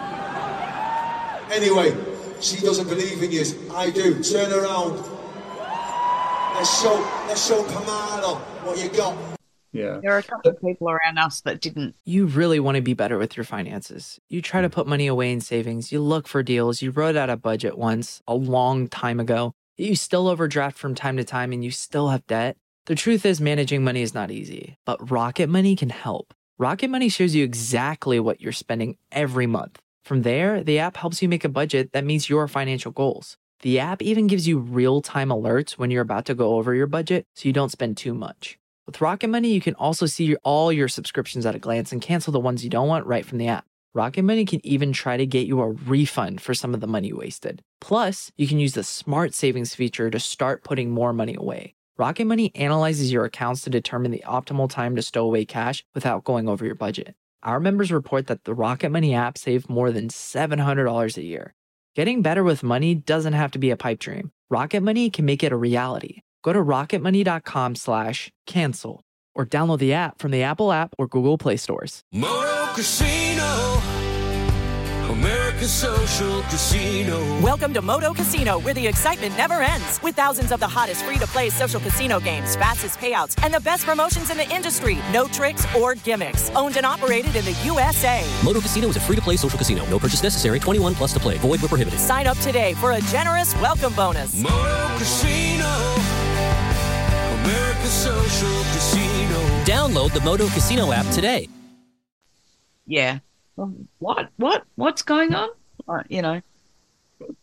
Anyway, she doesn't believe in you. I do. Turn around. Let's show Pamela what you got. Yeah. There are a couple of people around us that didn't. You really want to be better with your finances. You try to put money away in savings. You look for deals. You wrote out a budget once a long time ago. You still overdraft from time to time and you still have debt. The truth is, managing money is not easy, but Rocket Money can help. Rocket Money shows you exactly what you're spending every month. From there, the app helps you make a budget that meets your financial goals. The app even gives you real-time alerts when you're about to go over your budget so you don't spend too much. With Rocket Money, you can also see all your subscriptions at a glance and cancel the ones you don't want right from the app. Rocket Money can even try to get you a refund for some of the money wasted. Plus, you can use the Smart Savings feature to start putting more money away. Rocket Money analyzes your accounts to determine the optimal time to stow away cash without going over your budget. Our members report that the Rocket Money app saved more than $700 a year. Getting better with money doesn't have to be a pipe dream. Rocket Money can make it a reality. Go to rocketmoney.com/cancel or download the app from the Apple app or Google Play stores. Moto Casino, America's social casino. Welcome to Moto Casino, where the excitement never ends. With thousands of the hottest free-to-play social casino games, fastest payouts, and the best promotions in the industry. No tricks or gimmicks. Owned and operated in the USA. Moto Casino is a free-to-play social casino. No purchase necessary. 21 plus to play. Void where prohibited. Sign up today for a generous welcome bonus. Moto Casino, America's social casino. Download the Moto Casino app today. Yeah. What's going on?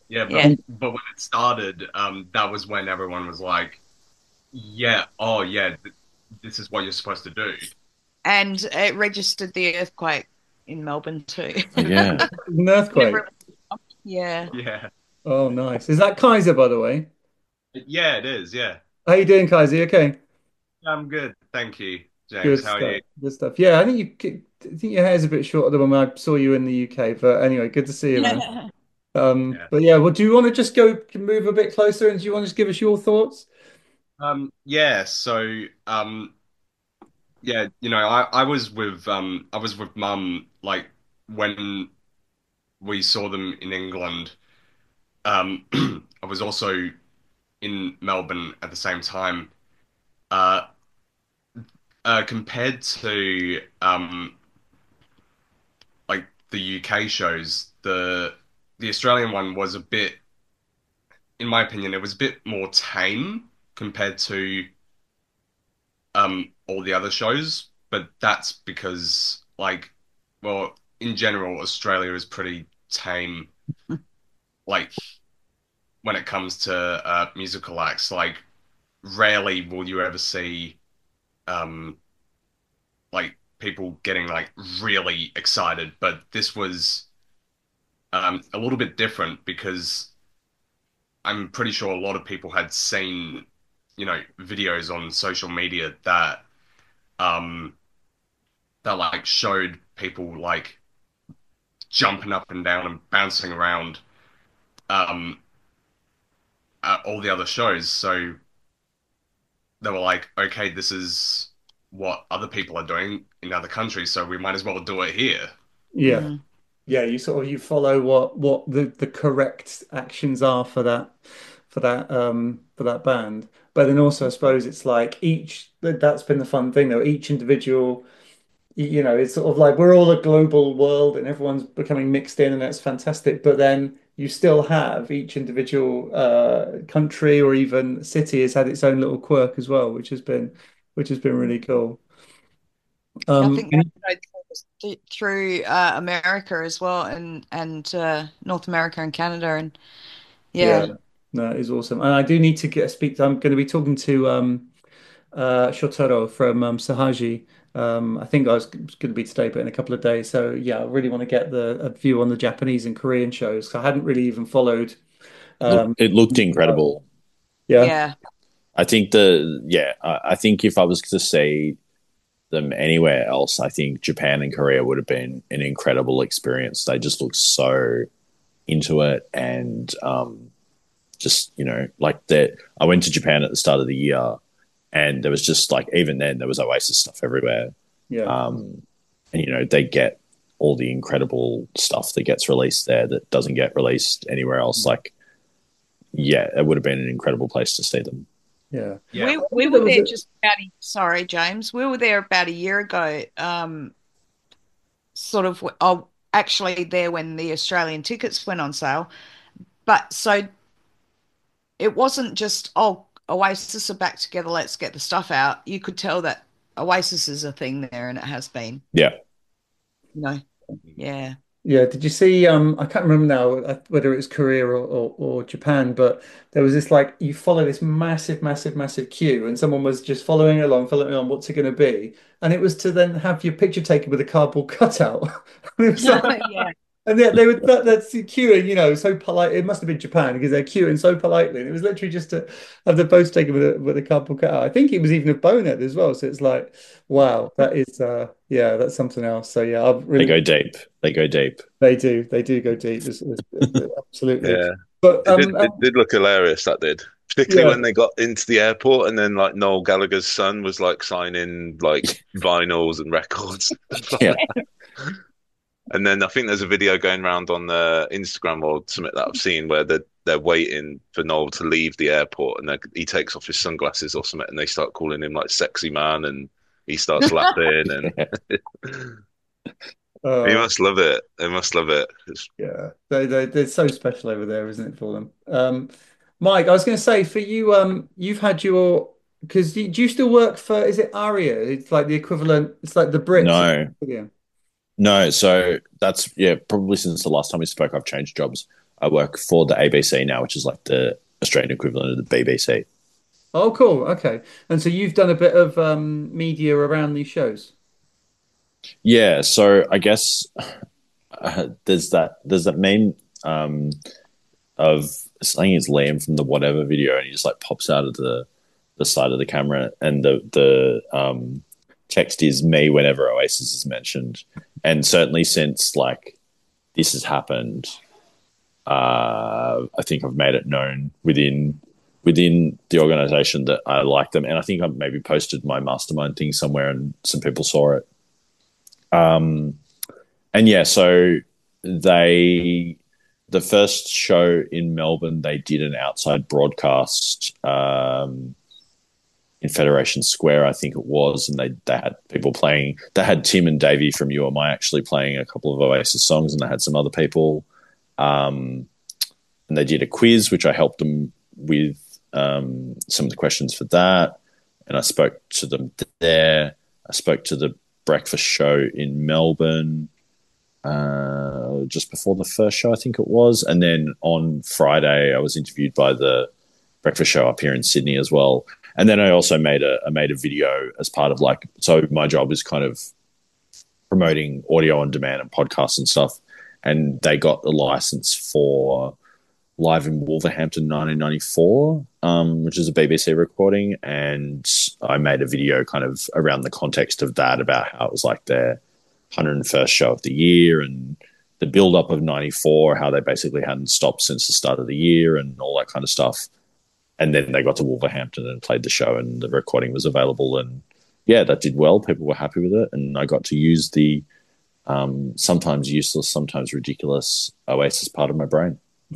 Yeah, Yeah. but when it started, that was when everyone was like, "Yeah, oh yeah, this is what you're supposed to do." And it registered the earthquake in Melbourne too. Yeah. An earthquake. Yeah. Yeah, Oh, nice. Is that Kaiser, by the way? yeah, it is. Yeah, How you doing, Kaiser? You okay? I'm good, thank you, Good James. How are stuff. you? Good stuff. Yeah, I think your hair's a bit shorter than when I saw you in the UK. But anyway, good to see you, man. But yeah, well, do you want to just move a bit closer, and do you want to just give us your thoughts? Yeah. So, yeah, I was with Mum like when we saw them in England. I was also in Melbourne at the same time. Uh, Compared to like the UK shows, the Australian one was a bit, in my opinion, it was a bit more tame compared to all the other shows. But that's because like, well, in general, Australia is pretty tame. Like when it comes to musical acts, like rarely will you ever see um like people getting like really excited, but this was a little bit different because I'm pretty sure a lot of people had seen, videos on social media um that like showed people like jumping up and down and bouncing around um at all the other shows. So they were like, okay, this is what other people are doing in other countries, so we might as well do it here. Yeah. Yeah, you follow what the correct actions are for that band. But then also I suppose it's like that's been the fun thing though. Each individual, it's sort of like we're all a global world and everyone's becoming mixed in and that's fantastic. But then you still have each individual country or even city has had its own little quirk as well, which has been really cool. I Um, think that goes through America as well, and North America and Canada, and Yeah, yeah. no, it is awesome. And I do need to speak. I'm going to be talking to Shotaro from Sahaji. I think I was going to be today, but in a couple of days. So yeah, I really want to get a view on the Japanese and Korean shows. 'Cause I hadn't really even followed. It looked incredible. Yeah. Yeah. I think I think if I was to see them anywhere else, I think Japan and Korea would have been an incredible experience. They just look so into it and just like that. I went to Japan at the start of the year and there was just like, even then there was Oasis stuff everywhere. Yeah. And they get all the incredible stuff that gets released there that doesn't get released anywhere else. Like, yeah, it would have been an incredible place to see them. Yeah. We were there just about sorry, James. We were there about a year ago. Sort of actually there when the Australian tickets went on sale. But so it wasn't just, Oasis are back together, let's get the stuff out. You could tell that Oasis is a thing there and it has been. Yeah. Yeah. Yeah, did you see? I can't remember now whether it was Korea or Japan, but there was this like you follow this massive, massive, massive queue, and someone was just following along. What's it going to be? And it was to then have your picture taken with a cardboard cutout. And it was like, Yeah. and they were that's queuing, so polite. It must have been Japan because they're queuing so politely. And it was literally just to have the post taken with a cardboard cutout. I think it was even a bonehead as well. So it's like, wow, that is yeah, that's something else. So yeah, They go deep. They go deep. They do go deep. Absolutely. Yeah. But It did look hilarious, that did. Particularly when they got into the airport and then like Noel Gallagher's son was like signing like vinyls and records. Yeah. And then I think there's a video going around on Instagram or something that I've seen where they're waiting for Noel to leave the airport and he takes off his sunglasses or something and they start calling him like sexy man and he starts laughing and he must love it. They must love it. Yeah, they're so special over there, isn't it, for them? Mike, I was going to say for you, you've had because do you still work for? Is it ARIA? It's like the equivalent. It's like the Brits. No. Yeah. No, so that's probably since the last time we spoke, I've changed jobs. I work for the ABC now, which is like the Australian equivalent of the BBC. Oh, cool. Okay. And so you've done a bit of media around these shows. Yeah, so I guess there's that meme of I think it's Liam from the Whatever video, and he just like pops out of the side of the camera, and the text is me whenever Oasis is mentioned, and certainly since like this has happened, I think I've made it known within the organization that I like them, and I think I've maybe posted my mastermind thing somewhere, and some people saw it. And yeah, so the first show in Melbourne, they did an outside broadcast in Federation Square, I think it was, and they had people playing. They had Tim and Davey from UMI actually playing a couple of Oasis songs, and they had some other people. And they did a quiz, which I helped them with some of the questions for that. And I spoke to them there. I spoke to the breakfast show in Melbourne just before the first show, I think it was. And then on Friday, I was interviewed by the breakfast show up here in Sydney as well. And then I also made a video as part of like, so my job is kind of promoting audio on demand and podcasts and stuff. And they got the license for Live in Wolverhampton 1994, which is a BBC recording. And I made a video kind of around the context of that, about how it was like their 101st show of the year and the build up of 94, how they basically hadn't stopped since the start of the year and all that kind of stuff. And then they got to Wolverhampton and played the show, and the recording was available. And yeah, that did well. People were happy with it. And I got to use the sometimes useless, sometimes ridiculous Oasis part of my brain.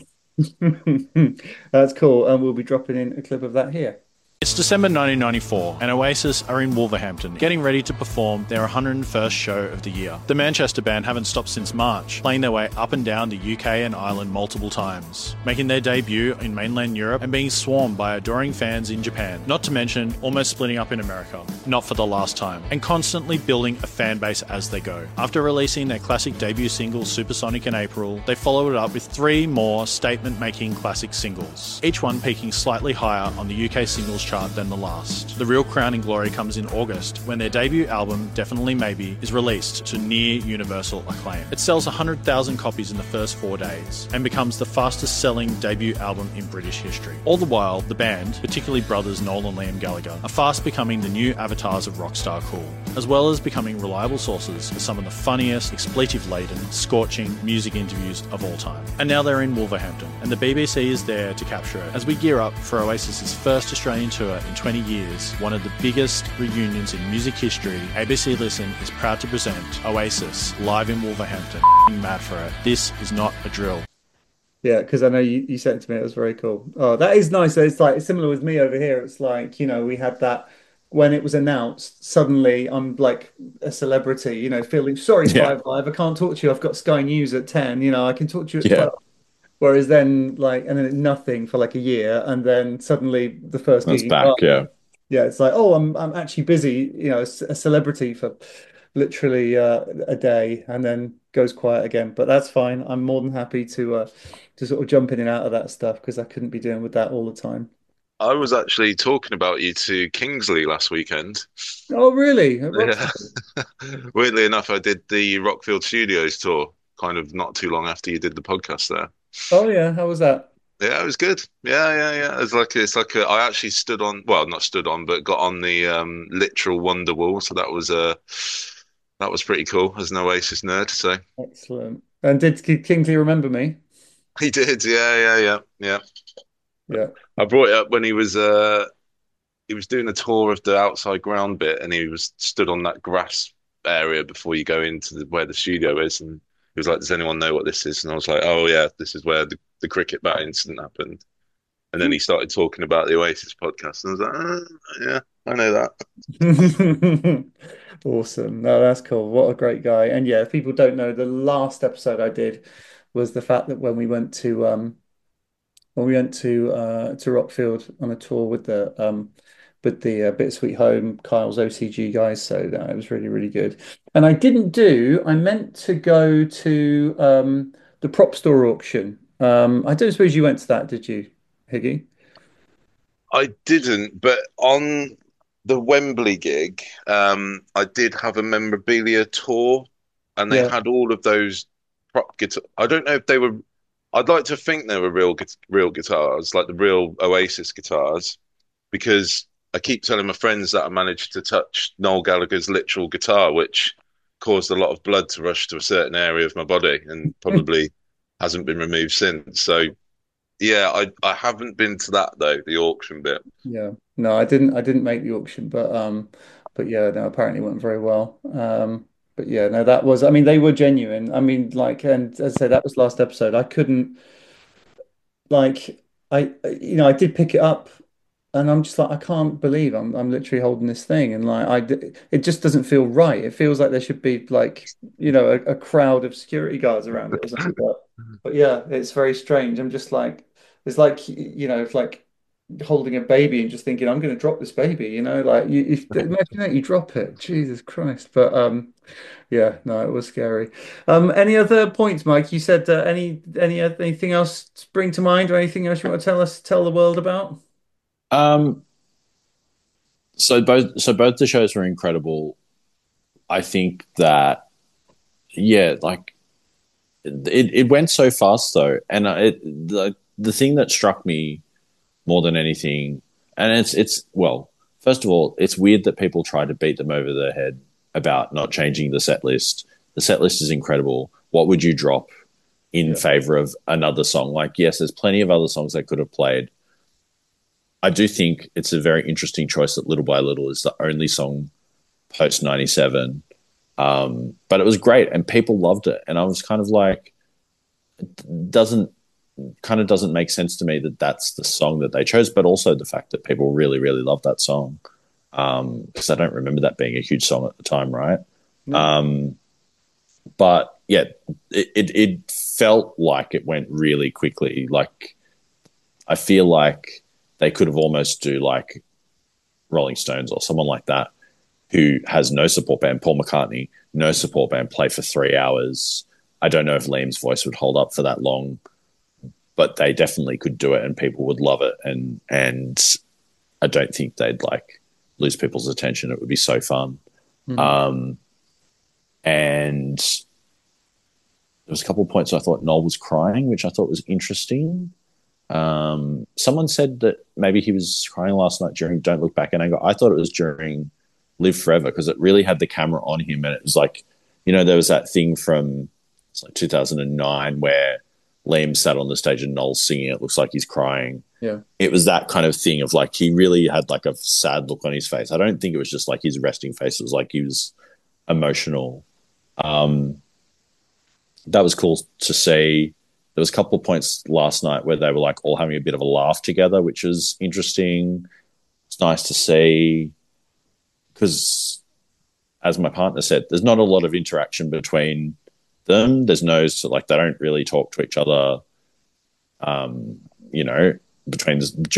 That's cool. And we'll be dropping in a clip of that here. It's December 1994, and Oasis are in Wolverhampton, getting ready to perform their 101st show of the year. The Manchester band haven't stopped since March, playing their way up and down the UK and Ireland multiple times, making their debut in mainland Europe and being swarmed by adoring fans in Japan, not to mention almost splitting up in America, not for the last time, and constantly building a fan base as they go. After releasing their classic debut single Supersonic in April, they followed it up with 3 more statement-making classic singles, each one peaking slightly higher on the UK singles chart than the last. The real crowning glory comes in August, when their debut album, Definitely Maybe, is released to near universal acclaim. It sells 100,000 copies in the first 4 days, and becomes the fastest selling debut album in British history. All the while, the band, particularly brothers Noel and Liam Gallagher, are fast becoming the new avatars of rockstar cool, as well as becoming reliable sources for some of the funniest, expletive-laden, scorching music interviews of all time. And now they're in Wolverhampton, and the BBC is there to capture it as we gear up for Oasis's first Australian tour in 20 years, one of the biggest reunions in music history. ABC Listen is proud to present Oasis live in Wolverhampton. Mad for it. This is not a drill. Yeah, because I know you sent it to me. It was very cool. Oh, that is nice. It's like similar with me over here. It's like, we had that when it was announced. Suddenly, I'm like a celebrity. Feeling sorry, Five Live. I can't talk to you. I've got Sky News at 10. I can talk to you at 12. Whereas then, and then nothing for like a year, and then suddenly the first That's gig. back. Yeah. It's like, oh, I'm actually busy. A celebrity for literally a day, and then goes quiet again. But that's fine. I'm more than happy to sort of jump in and out of that stuff, because I couldn't be dealing with that all the time. I was actually talking about you to Kingsley last weekend. Oh, really? Yeah. Weirdly enough, I did the Rockfield Studios tour kind of not too long after you did the podcast there. Oh yeah, how was that? Yeah, it was good. Yeah. I actually stood on, well, not stood on, but got on the literal Wonder Wall. So that was pretty cool as an Oasis nerd. So excellent. And did Kingsley remember me? He did. Yeah. Yeah. I brought it up when he was doing a tour of the outside ground bit, and he was stood on that grass area before you go into where the studio is, and he was like, "Does anyone know what this is?" And I was like, "Oh yeah, this is where the cricket bat incident happened." And then he started talking about the Oasis podcast, and I was like, "Yeah, I know that." Awesome. No, that's cool. What a great guy. And yeah, if people don't know, the last episode I did was the fact that when we went to Rockfield on a tour with the with the Bittersweet Home, Kyle's OCG guys. So it was really, really good. And I meant to go to the prop store auction. I don't suppose you went to that, did you, Higgy? I didn't, but on the Wembley gig, I did have a memorabilia tour, and they Yeah. had all of those prop guitar. I don't know if they were. I'd like to think they were real guitars, like the real Oasis guitars, because I keep telling my friends that I managed to touch Noel Gallagher's literal guitar, which caused a lot of blood to rush to a certain area of my body, and probably hasn't been removed since. So yeah, I haven't been to that though, the auction bit. Yeah. No, I didn't make the auction, but yeah, no, apparently it went very well. But yeah, no, that was, I mean, they were genuine. I mean, like, and as I said, that was last episode. I couldn't, like, I did pick it up, and I'm just like, I can't believe I'm literally holding this thing, and like, it just doesn't feel right. It feels like there should be like, a crowd of security guards around it or something. But yeah, it's very strange. I'm just like, it's like, it's like holding a baby and just thinking, I'm going to drop this baby, like imagine that you drop it, Jesus Christ. But yeah, no, it was scary. Any other points, Mike? You said anything else spring to mind, or anything else you want to tell the world about? So both the shows were incredible. I think that, yeah, like it went so fast though, and the thing that struck me more than anything, and it's well, first of all, it's weird that people try to beat them over the head about not changing the set list. The set list is incredible. What would you drop in favor of another song? Like, yes, there's plenty of other songs they could have played. I do think it's a very interesting choice that Little by Little is the only song post 97. But it was great and people loved it. And I was kind of like, it doesn't make sense to me that that's the song that they chose, but also the fact that people really, really love that song. Because I don't remember that being a huge song at the time, right? But yeah, it felt like it went really quickly. Like, I feel like they could have almost do like Rolling Stones or someone like that who has no support band, Paul McCartney, no support band, play for 3 hours. I don't know if Liam's voice would hold up for that long, but they definitely could do it and people would love it. And I don't think they'd like lose people's attention. It would be so fun. And there was a couple of points I thought Noel was crying, which I thought was interesting. Someone said that maybe he was crying last night during Don't Look Back in Anger. I thought it was during Live Forever because it really had the camera on him, and it was like, there was that thing from 2009 where Liam sat on the stage and Noel's singing. It looks like he's crying. Yeah, it was that kind of thing of like he really had like a sad look on his face. I don't think it was just like his resting face. It was like he was emotional. That was cool to see. There was a couple of points last night where they were like all having a bit of a laugh together, which was interesting. It's nice to see because, as my partner said, there's not a lot of interaction between them. There's no, so like they don't really talk to each other, between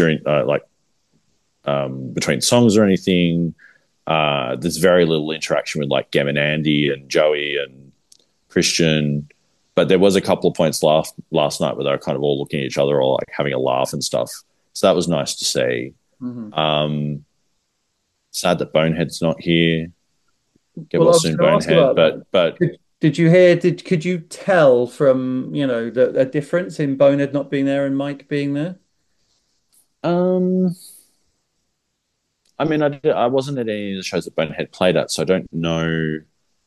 between songs or anything. There's very little interaction with like Gem and Andy and Joey and Christian. But there was a couple of points last night where they were kind of all looking at each other or like having a laugh and stuff. So that was nice to see. Sad that Bonehead's not here. Get well soon, Bonehead. But did you hear? Could you tell from the difference in Bonehead not being there and Mike being there? I mean, I wasn't at any of the shows that Bonehead played at, so I don't know.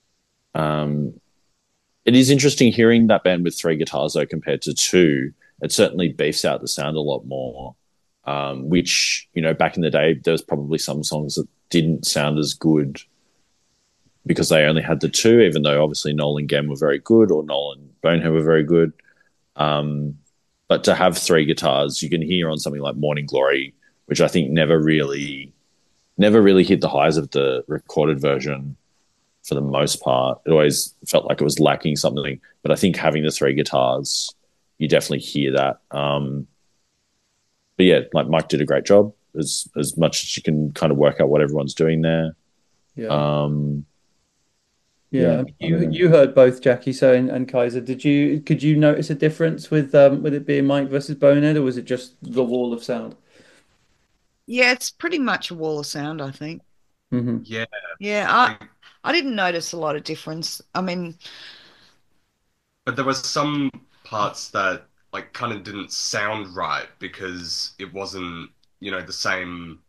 It is interesting hearing that band with 3 guitars, though, compared to 2. It certainly beefs out the sound a lot more, which, back in the day, there was probably some songs that didn't sound as good because they only had the 2, even though obviously Noel and Gem were very good or Noel and Bonehead were very good. But to have 3 guitars, you can hear on something like Morning Glory, which I think never really hit the highs of the recorded version. For the most part, it always felt like it was lacking something. But I think having the 3 guitars, you definitely hear that. But yeah, like Mike did a great job. as much as you can kind of work out what everyone's doing there. Yeah. Yeah, You heard both Jackie so and Kaiser. Could you notice a difference with it being Mike versus Bonehead, or was it just the wall of sound? Yeah, it's pretty much a wall of sound, I think. Mm-hmm. Yeah. Yeah, I didn't notice a lot of difference. I mean, But there was some parts that like kind of didn't sound right because it wasn't, the same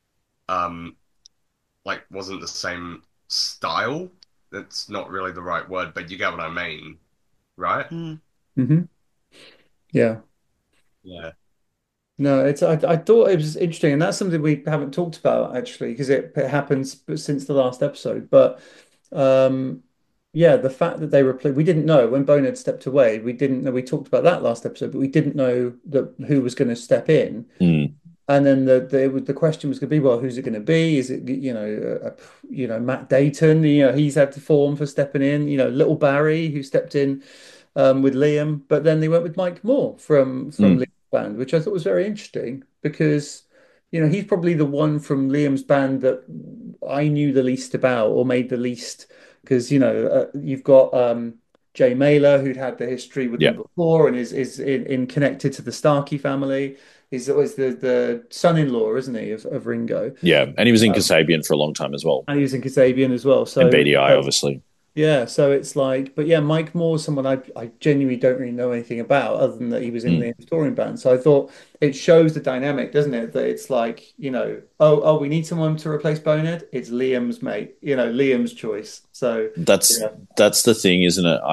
wasn't the same style. That's not really the right word, but you get what I mean, right? Mm-hmm. Yeah. Yeah. No, I thought it was interesting, and that's something we haven't talked about actually, because it happens since the last episode. But yeah, the fact that they replaced, we didn't know when Bonehead stepped away. We didn't know. We talked about that last episode, but we didn't know that who was going to step in. And then the question was going to be, well, who's it going to be? Is it Matt Dayton? He's had to form for stepping in. Little Barry who stepped in with Liam, but then they went with Mike Moore from Liam's band, which I thought was very interesting because he's probably the one from Liam's band that I knew the least about or made the least because you've got Jay Mailer who'd had the history with them before and is in connected to the Starkey family. He's always the son-in-law, isn't he, of Ringo? Yeah, and he was in Kasabian for a long time as well. And he was in Kasabian as well. So and BDI, obviously. Yeah, so it's like, but yeah, Mike Moore is someone I genuinely don't really know anything about other than that he was in the touring band. So I thought it shows the dynamic, doesn't it? That it's like, oh, we need someone to replace Bonehead. It's Liam's mate, Liam's choice. So that's the thing, isn't it?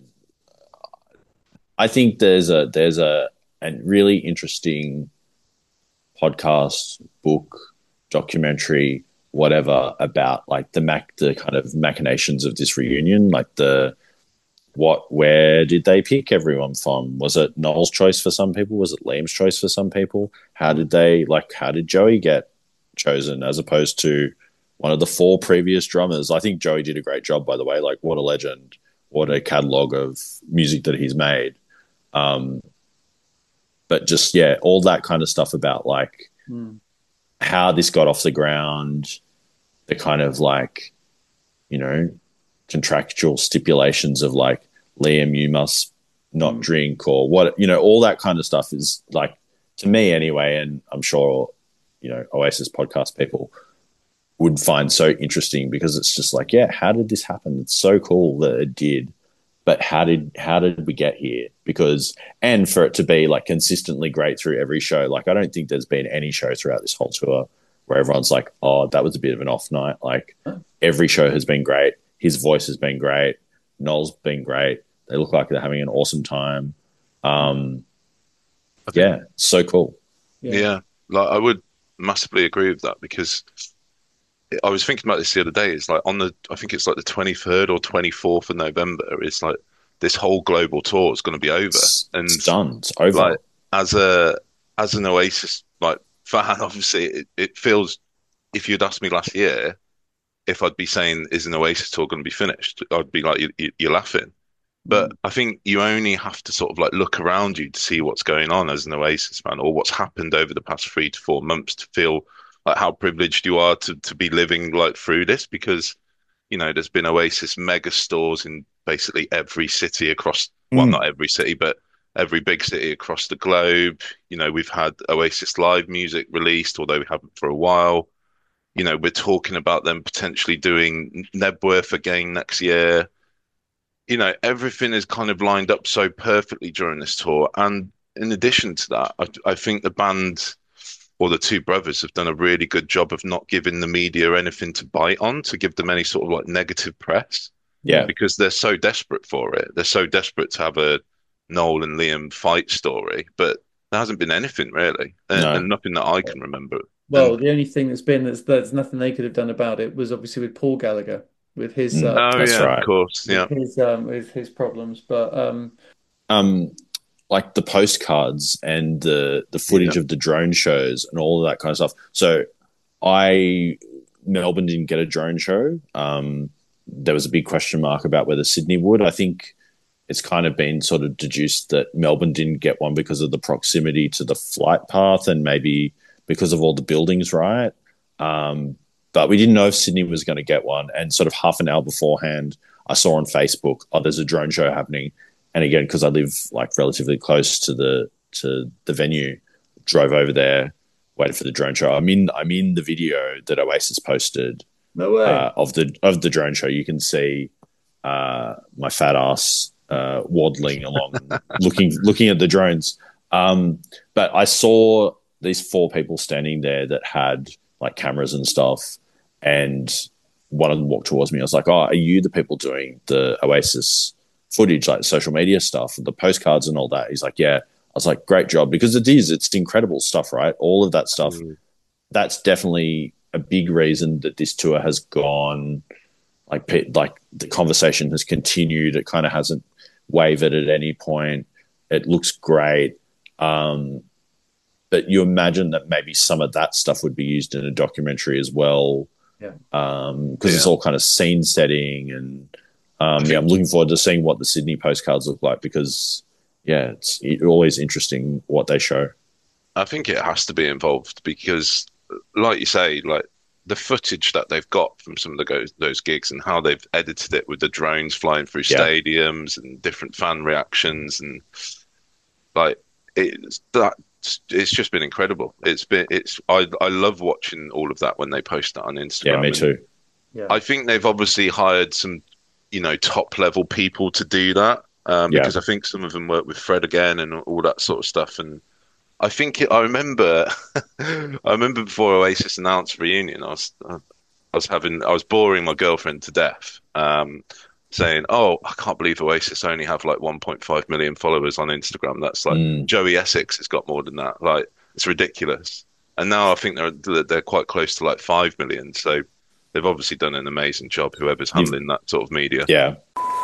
I think there's a really interesting podcast, book, documentary, whatever about like the kind of machinations of this reunion, like where did they pick everyone from? Was it Noel's choice for some people? Was it Liam's choice for some people? How did Joey get chosen as opposed to one of the 4 previous drummers? I think Joey did a great job, by the way. Like, what a legend, what a catalog of music that he's made. But just, all that kind of stuff about like how this got off the ground, the kind of like, contractual stipulations of like, Liam, you must not drink or what, all that kind of stuff is like, to me anyway, and I'm sure, Oasis podcast people would find so interesting because it's just like, how did this happen? It's so cool that it did. But how did we get here? And for it to be like consistently great through every show, like I don't think there's been any show throughout this whole tour where everyone's like, oh, that was a bit of an off night. Like every show has been great. His voice has been great. Noel's been great. They look like they're having an awesome time. So cool. Yeah, like I would massively agree with that because I was thinking about this the other day. It's like I think it's like the 23rd or 24th of November. It's like this whole global tour is going to be over, and it's done. It's over. Like as an Oasis like fan, obviously it feels. If you'd asked me last year if I'd be saying is an Oasis tour going to be finished, I'd be like you're laughing. But I think you only have to sort of like look around you to see what's going on as an Oasis fan or what's happened over the past 3 to 4 months to feel like how privileged you are to be living like through this because, there's been Oasis mega stores in basically every city across, well, not every city, but every big city across the globe. We've had Oasis live music released, although we haven't for a while. We're talking about them potentially doing Nebworth again next year. Everything is kind of lined up so perfectly during this tour. And in addition to that, I think the band or the 2 brothers have done a really good job of not giving the media anything to bite on, to give them any sort of like negative press. Yeah. Because they're so desperate for it. They're so desperate to have a Noel and Liam fight story, but there hasn't been anything really. And nothing that I can remember. Well, the only thing there's nothing they could have done about it was obviously with Paul Gallagher with his that's right. Of course, yeah, with his problems, but like the postcards and the footage of the drone shows and all of that kind of stuff. So Melbourne didn't get a drone show. There was a big question mark about whether Sydney would. I think it's kind of been sort of deduced that Melbourne didn't get one because of the proximity to the flight path and maybe because of all the buildings, right? But we didn't know if Sydney was going to get one. And sort of half an hour beforehand, I saw on Facebook, oh, there's a drone show happening. And again, because I live like relatively close to the venue, drove over there, waited for the drone show. I'm in the video that Oasis posted. No way. Of the drone show. You can see my fat ass waddling along, looking at the drones. But I saw these 4 people standing there that had like cameras and stuff, and one of them walked towards me. I was like, "Oh, are you the people doing the Oasis footage, like social media stuff, the postcards and all that?" He's like, "Yeah." I was like, "Great job," because it's incredible stuff, right? All of that stuff. That's definitely a big reason that this tour has gone. Like the conversation has continued. It kind of hasn't wavered at any point. It looks great. But you imagine that maybe some of that stuff would be used in a documentary as well. Yeah. Because it's all kind of scene setting, and I'm looking forward to seeing what the Sydney postcards look like, because it's always interesting what they show. I think it has to be involved because, like you say, like the footage that they've got from some of those gigs and how they've edited it with the drones flying through stadiums and different fan reactions, and like it's just been incredible. I love watching all of that when they post that on Instagram. Yeah, me too. Yeah. I think they've obviously hired some, top level people to do that. Because I think some of them work with Fred again and all that sort of stuff. And I think I remember before Oasis announced reunion, I was boring my girlfriend to death, saying, "Oh, I can't believe Oasis only have like 1.5 million followers on Instagram. That's like Joey Essex has got more than that. Like, it's ridiculous." And now I think they're quite close to like 5 million. So they've obviously done an amazing job, whoever's handling that sort of media. Yeah.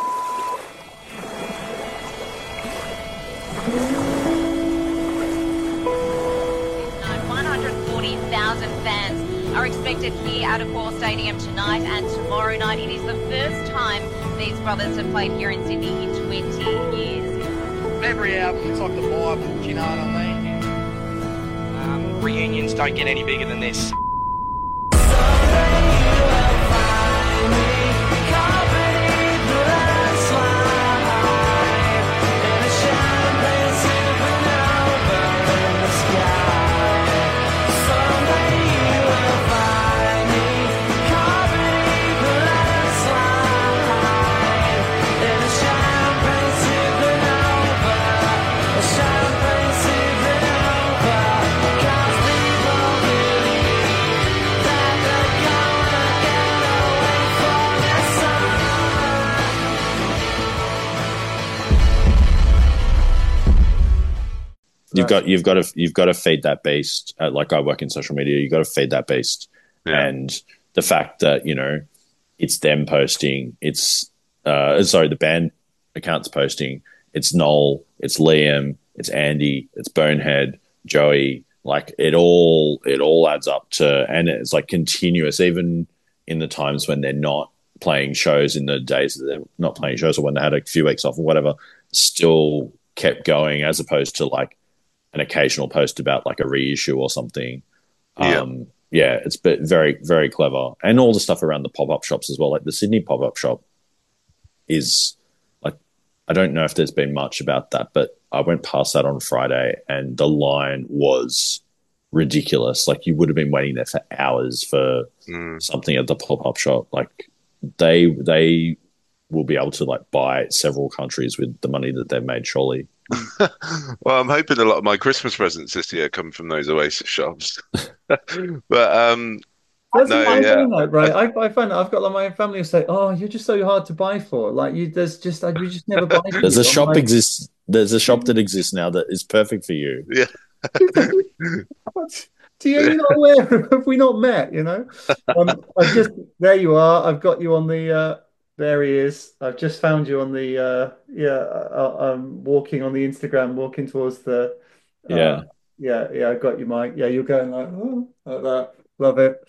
140,000 fans are expected here at Accor Stadium tonight and tomorrow night. It is the first time these brothers have played here in Sydney in 20 years. Every album, it's like the Bible, do you know what I mean? Reunions don't get any bigger than this. You've got to feed that beast. Like, I work in social media, you've got to feed that beast. Yeah. And the fact that it's them posting, it's the band accounts posting, it's Noel, it's Liam, it's Andy, it's Bonehead, Joey. Like, it all adds up to, and it's like continuous, even in the times when they're not playing shows, in the days that they're not playing shows, or when they had a few weeks off or whatever, still kept going, as opposed to like an occasional post about like a reissue or something. It's very, very clever. And all the stuff around the pop-up shops as well. Like the Sydney pop-up shop is like, I don't know if there's been much about that, but I went past that on Friday and the line was ridiculous. Like, you would have been waiting there for hours for something at the pop-up shop. Like, they will be able to like buy several countries with the money that they've made, surely. Well, I'm hoping a lot of my Christmas presents this year come from those Oasis shops. But that's right? I find that I've got like my family who say, "Oh, you're just so hard to buy for." Like, we just never buy. There's a shop exists. There's a shop that exists now that is perfect for you. Yeah. Do you not aware? Have we not met? There you are. I've got you on the. There he is. I've just found you on the I'm walking on the Instagram, walking towards the I got you, Mike. Yeah, you're going like that. Love it.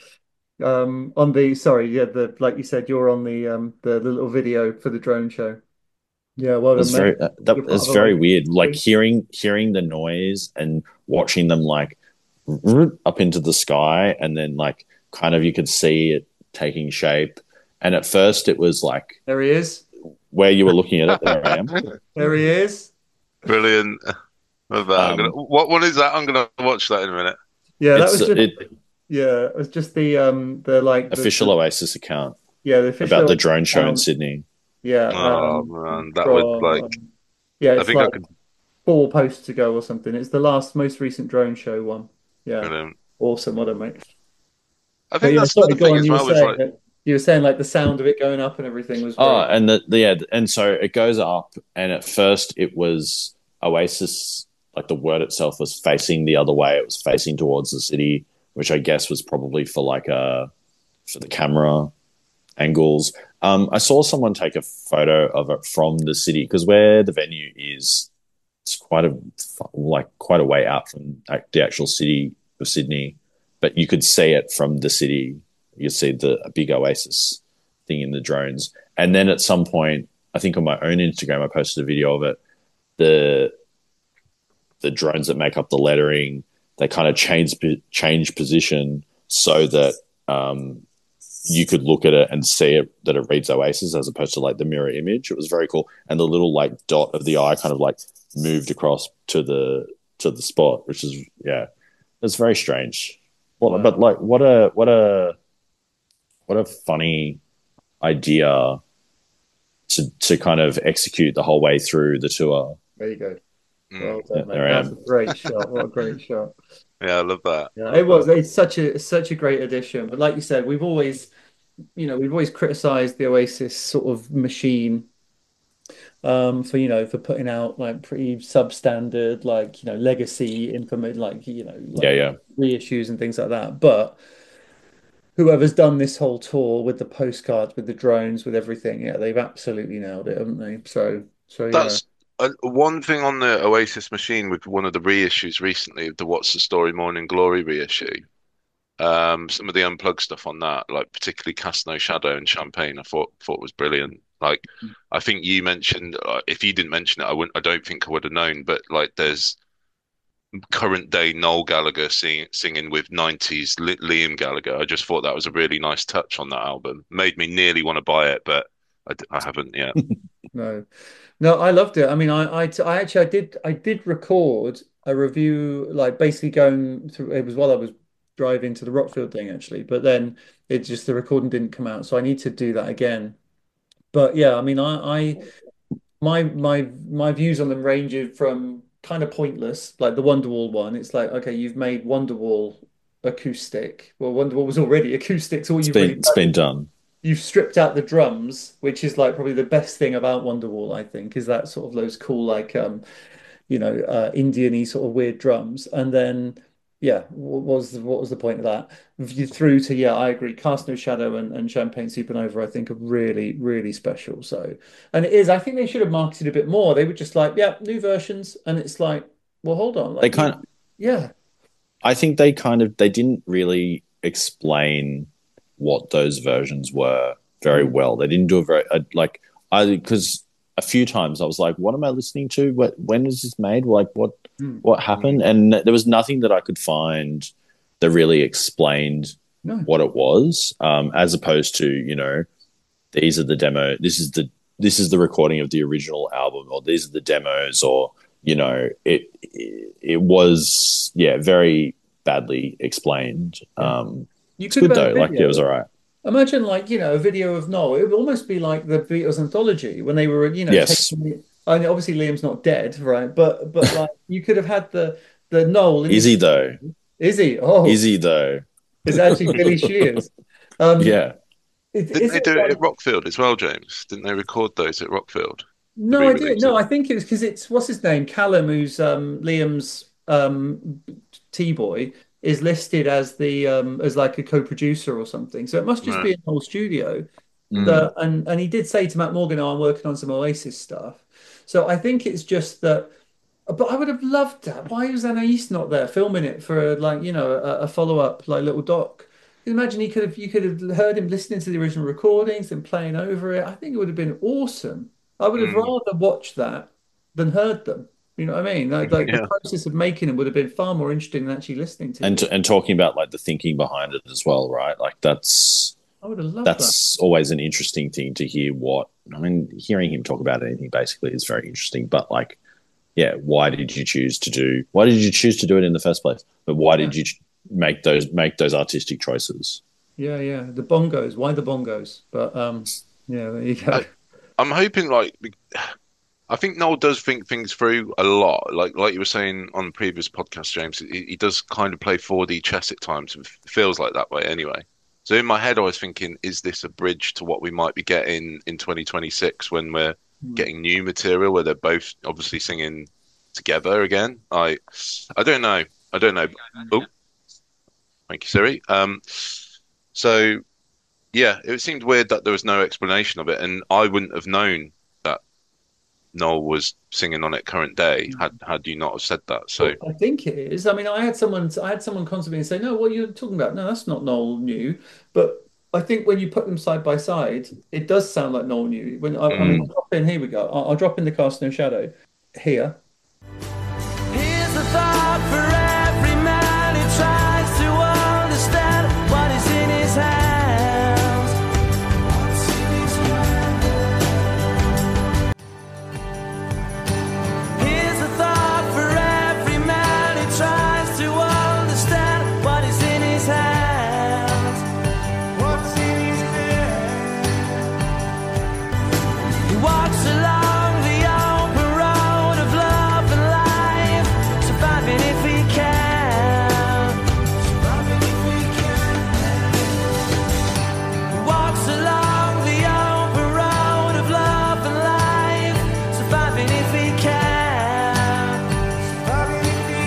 Like you said, you're on the little video for the drone show. Yeah, well, that's very weird. Like hearing the noise and watching them like up into the sky, and then like kind of you could see it taking shape. And at first it was like There he is. where you were looking at it. There I am. There he is. Brilliant. Love that. What one is that? I'm gonna watch that in a minute. Yeah, that It's- was just it- yeah, it was just the like Official Oasis account. yeah, the official About the drone show in account. Sydney. Yeah. Oh man, that would like. Yeah, I it's think I like could. 4 posts ago or something. It's the most recent drone show one. Yeah. Brilliant. Awesome, what a mate. I But think yeah, that's sorry, the go thing on, as you were well. Was saying like, that you were saying like the sound of it going up and everything was Oh, great. and so it goes up, and at first it was Oasis, like the word itself was facing the other way. It was facing towards the city, which I guess was probably for for the camera angles. I saw someone take a photo of it from the city because where the venue is, it's quite a way out from the actual city of Sydney, but you could see it from the city. You see a big Oasis thing in the drones, and then at some point, I think on my own Instagram, I posted a video of it. The drones that make up the lettering, they kind of change position so that you could look at it and see it that it reads Oasis as opposed to like the mirror image. It was very cool, and the little like dot of the eye kind of like moved across to the spot, which is it's very strange. Well, but like what a funny idea to kind of execute the whole way through the tour. There you go. Well Yeah, done, mate. there I That's am. a great shot. What a great shot. yeah, I love that. Yeah, it was. It's such a great addition. But like you said, we've always criticized the Oasis sort of machine for putting out like pretty substandard legacy information Yeah. reissues and things like that. But whoever's done this whole tour with the postcards, with the drones, with everything, yeah, they've absolutely nailed it, haven't they? So yeah. That's one thing on the Oasis machine with one of the reissues recently, the What's the Story Morning Glory reissue. Some of the unplugged stuff on that, like particularly Cast No Shadow and Champagne, I thought was brilliant. Like, I think you mentioned, if you didn't mention it, I don't think I would have known. But like, there's current day Noel Gallagher singing with 90s Liam Gallagher. I just thought that was a really nice touch on that album. Made me nearly want to buy it, but I haven't yet. No, I loved it. I mean, I did record a review, like basically going through. It was while I was driving to the Rockfield thing, actually, but then the recording didn't come out, so I need to do that again. But yeah, I mean, my views on them range from kind of pointless, like the Wonderwall one. It's like, okay, you've made Wonderwall acoustic. Well, Wonderwall was already acoustic, so all It's been done. you've stripped out the drums, which is like probably the best thing about Wonderwall, I think, is that sort of those cool Indian-y sort of weird drums. And then yeah, what was the point of that? You through to I agree, Cast No Shadow and Champagne Supernova I think are really, really special. So, and it is, I think they should have marketed a bit more. They were just like, yeah, new versions, and it's like, well, hold on. They kind of, yeah. I think they didn't really explain what those versions were very well. They didn't do a very because a few times I was like, what am I listening to? When is this made? Like what happened? And there was nothing that I could find that really explained what it was, as opposed to, these are the demo. This is the recording of the original album, or these are the demos, or it was very badly explained. You It's could good have had though. a Like video. it was all right. Imagine a video of Noel. It would almost be like the Beatles anthology when they were, Yes. taking, I mean, obviously Liam's not dead, right? But like you could have had the Noel. Is he though? Is he? Oh, Is he though? It's actually Billy Shears. Yeah. Didn't they do it at Rockfield as well, James? Didn't they record those at Rockfield? No, I didn't. No, I think it was because it's what's his name, Callum, who's Liam's T-boy, is listed as the as like a co-producer or something. So it must just be an whole studio. And he did say to Matt Morgan, "Oh, I'm working on some Oasis stuff." So I think it's just that. But I would have loved that. Why was Anna East not there filming it for a follow-up little doc? Imagine you could have heard him listening to the original recordings and playing over it. I think it would have been awesome. I would have rather watched that than heard them. You know what I mean? Like Yeah. the process of making them would have been far more interesting than actually listening to. And talking about like the thinking behind it as well, right? Like that's I would have loved that. that's always an interesting thing to hear. Hearing him talk about anything basically is very interesting. But like, yeah, why did you choose to do it in the first place? But why did you make those artistic choices? Yeah. The bongos. Why the bongos? But yeah, there you go. I'm hoping I think Noel does think things through a lot. Like you were saying on the previous podcast, James, he does kind of play 4D chess at times. It feels like that way anyway. So in my head, I was thinking, is this a bridge to what we might be getting in 2026 when we're getting new material where they're both obviously singing together again? I don't know. Oh, thank you, Siri. So yeah, it seemed weird that there was no explanation of it, and I wouldn't have known that Noel was singing on it current day had you not have said that. So I think it is. I mean, I had someone constantly say, "No, what are you talking about? No, that's not Noel New." But I think when you put them side by side, it does sound like Noel New. When I mean, I'll drop in. Here we go. I'll drop in the Cast No Shadow here. Here's a thought for every man who tries to understand what is in his hands. Here's a thought for every man who tries to understand what is in his hands. What's in his hands? He walks along the open road of love and life, surviving if he can. Surviving if he can. He walks along the open road of love and life, surviving if he can. Surviving if he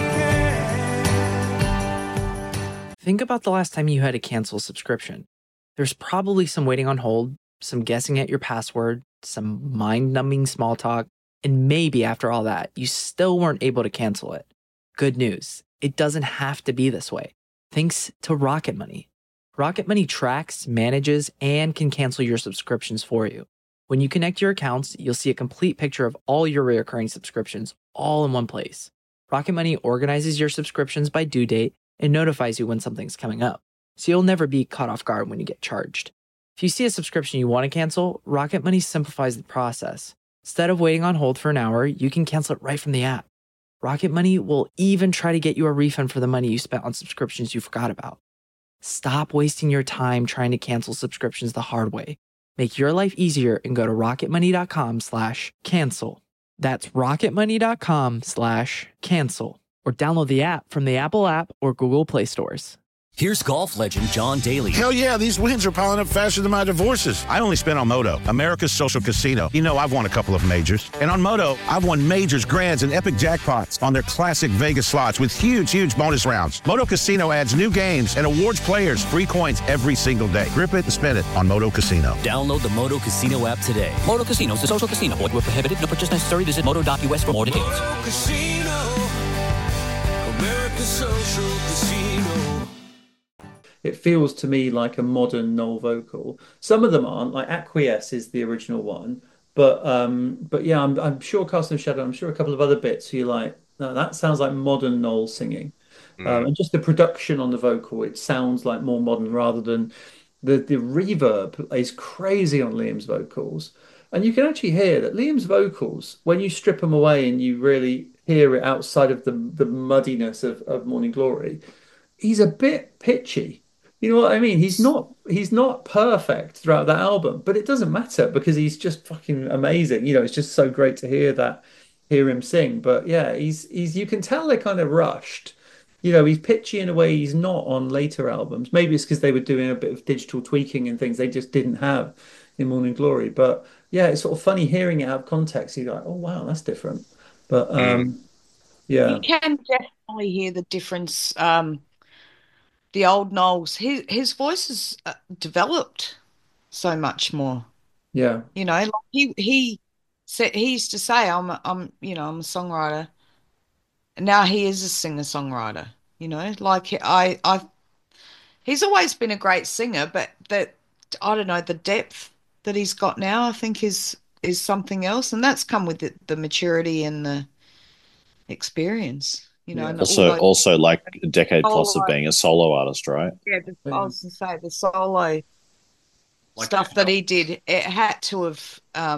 can. Think about the last time you had to cancel a subscription. There's probably some waiting on hold, some guessing at your password, some mind-numbing small talk, and maybe after all that, you still weren't able to cancel it. Good news, it doesn't have to be this way. Thanks to Rocket Money. Rocket Money tracks, manages, and can cancel your subscriptions for you. When you connect your accounts, you'll see a complete picture of all your recurring subscriptions all in one place. Rocket Money organizes your subscriptions by due date and notifies you when something's coming up, so you'll never be caught off guard when you get charged. If you see a subscription you want to cancel, Rocket Money simplifies the process. Instead of waiting on hold for an hour, you can cancel it right from the app. Rocket Money will even try to get you a refund for the money you spent on subscriptions you forgot about. Stop wasting your time trying to cancel subscriptions the hard way. Make your life easier and go to rocketmoney.com/cancel. That's rocketmoney.com/cancel. Or download the app from the Apple app or Google Play stores. Here's golf legend John Daly. Hell yeah, these wins are piling up faster than my divorces. I only spent on Moto, America's social casino. You know I've won a couple of majors. And on Moto, I've won majors, grands, and epic jackpots on their classic Vegas slots with huge bonus rounds. Moto Casino adds new games and awards players free coins every single day. Grip it and spin it on Moto Casino. Download the Moto Casino app today. Moto Casino is a social casino. Void where prohibited. No purchase necessary. Visit moto.us for more details. Moto Casino, America's social casino. It feels to me like a modern Noel vocal. Some of them aren't. Like Acquiesce is the original one, but yeah, I'm sure Cast No Shadow. I'm sure a couple of other bits. You're like, no, that sounds like modern Noel singing, and just the production on the vocal. It sounds like more modern rather than the reverb is crazy on Liam's vocals, and you can actually hear that Liam's vocals when you strip them away and you really hear it outside of the muddiness of Morning Glory. He's a bit pitchy. You know what I mean? He's not perfect throughout that album, but it doesn't matter because he's just fucking amazing. You know, it's just so great to hear him sing. But yeah, he's you can tell they're kind of rushed. You know, he's pitchy in a way he's not on later albums. Maybe it's because they were doing a bit of digital tweaking and things they just didn't have in Morning Glory. But yeah, it's sort of funny hearing it out of context. You're like, oh wow, that's different. But yeah. You can definitely hear the difference. The old Knowles, his voice has developed so much more. Yeah. You know, like he said he used to say, I'm a songwriter, and now he is a singer-songwriter. You know, like he's always been a great singer, but that I don't know, the depth that he's got now, I think is something else, and that's come with the maturity and experience, you know. And Also like a decade plus of solo- being a solo artist, right? Yeah, I was going to say the solo stuff that he did. It had to have,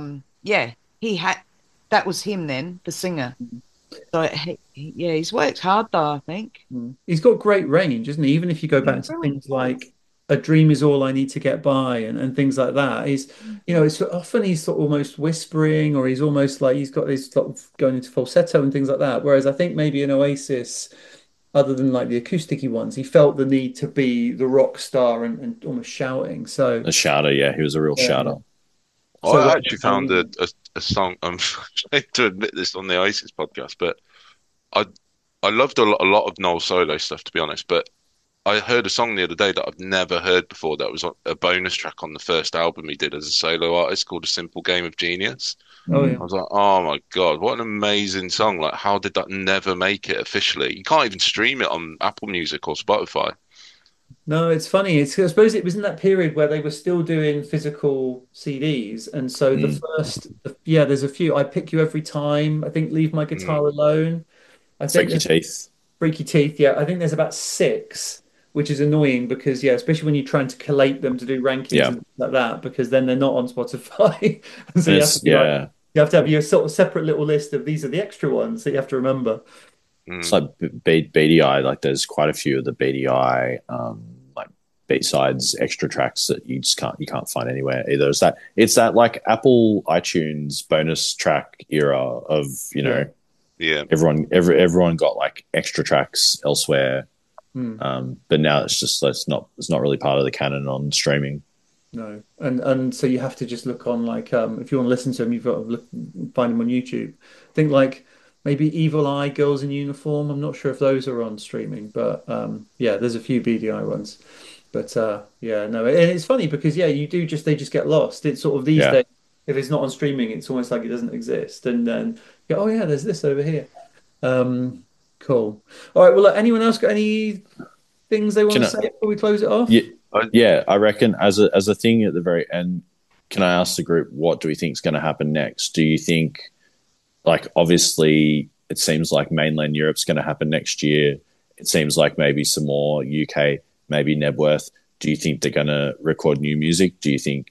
that was him then, the singer. So he's worked hard though, I think. He's got great range, isn't he? Even if you go back to really things like "A Dream Is All I Need to Get By" and things like that. He's, it's often he's sort of almost whispering, or he's almost like he's got this sort of going into falsetto and things like that. Whereas I think maybe in Oasis, other than like the acousticy ones, he felt the need to be the rock star and almost shouting. So A shouter, yeah, he was a real shouter. I actually found a song. I'm ashamed to admit this on the Oasis podcast, but I loved a lot of Noel solo stuff, to be honest. But I heard a song the other day that I've never heard before. That was a bonus track on the first album he did as a solo artist, called "A Simple Game of Genius." Oh, yeah. I was like, oh my God, what an amazing song! Like, how did that never make it officially? You can't even stream it on Apple Music or Spotify. No, it's funny. I suppose it was in that period where they were still doing physical CDs, and so there's a few. "I Pick You Every Time." I think "Leave My Guitar Alone." I think Freaky Teeth. Freaky Teeth. Yeah, I think there's about 6, which is annoying because especially when you're trying to collate them to do rankings and like that, because then they're not on Spotify, and so you have to have your sort of separate little list of these are the extra ones that you have to remember. It's like BDI. Like there's quite a few of the BDI like B-sides, extra tracks that you can't find anywhere either. It's that like Apple iTunes bonus track era of everyone got like extra tracks elsewhere. But now it's not really part of the canon on streaming. No, and so you have to just look on like if you want to listen to them, you've got to find them on YouTube. I think like maybe Evil Eye, Girls in Uniform. I'm not sure if those are on streaming, but there's a few BDI ones. But and it's funny because they just get lost. It's sort of these days, if it's not on streaming, it's almost like it doesn't exist. And then there's this over here. Cool. All right. Well, look, anyone else got any things they want to say before we close it off? Yeah, I reckon as a thing at the very end, can I ask the group, what do we think is going to happen next? Do you think, like, obviously it seems like mainland Europe's going to happen next year. It seems like maybe some more UK, maybe Nebworth. Do you think they're going to record new music? Do you think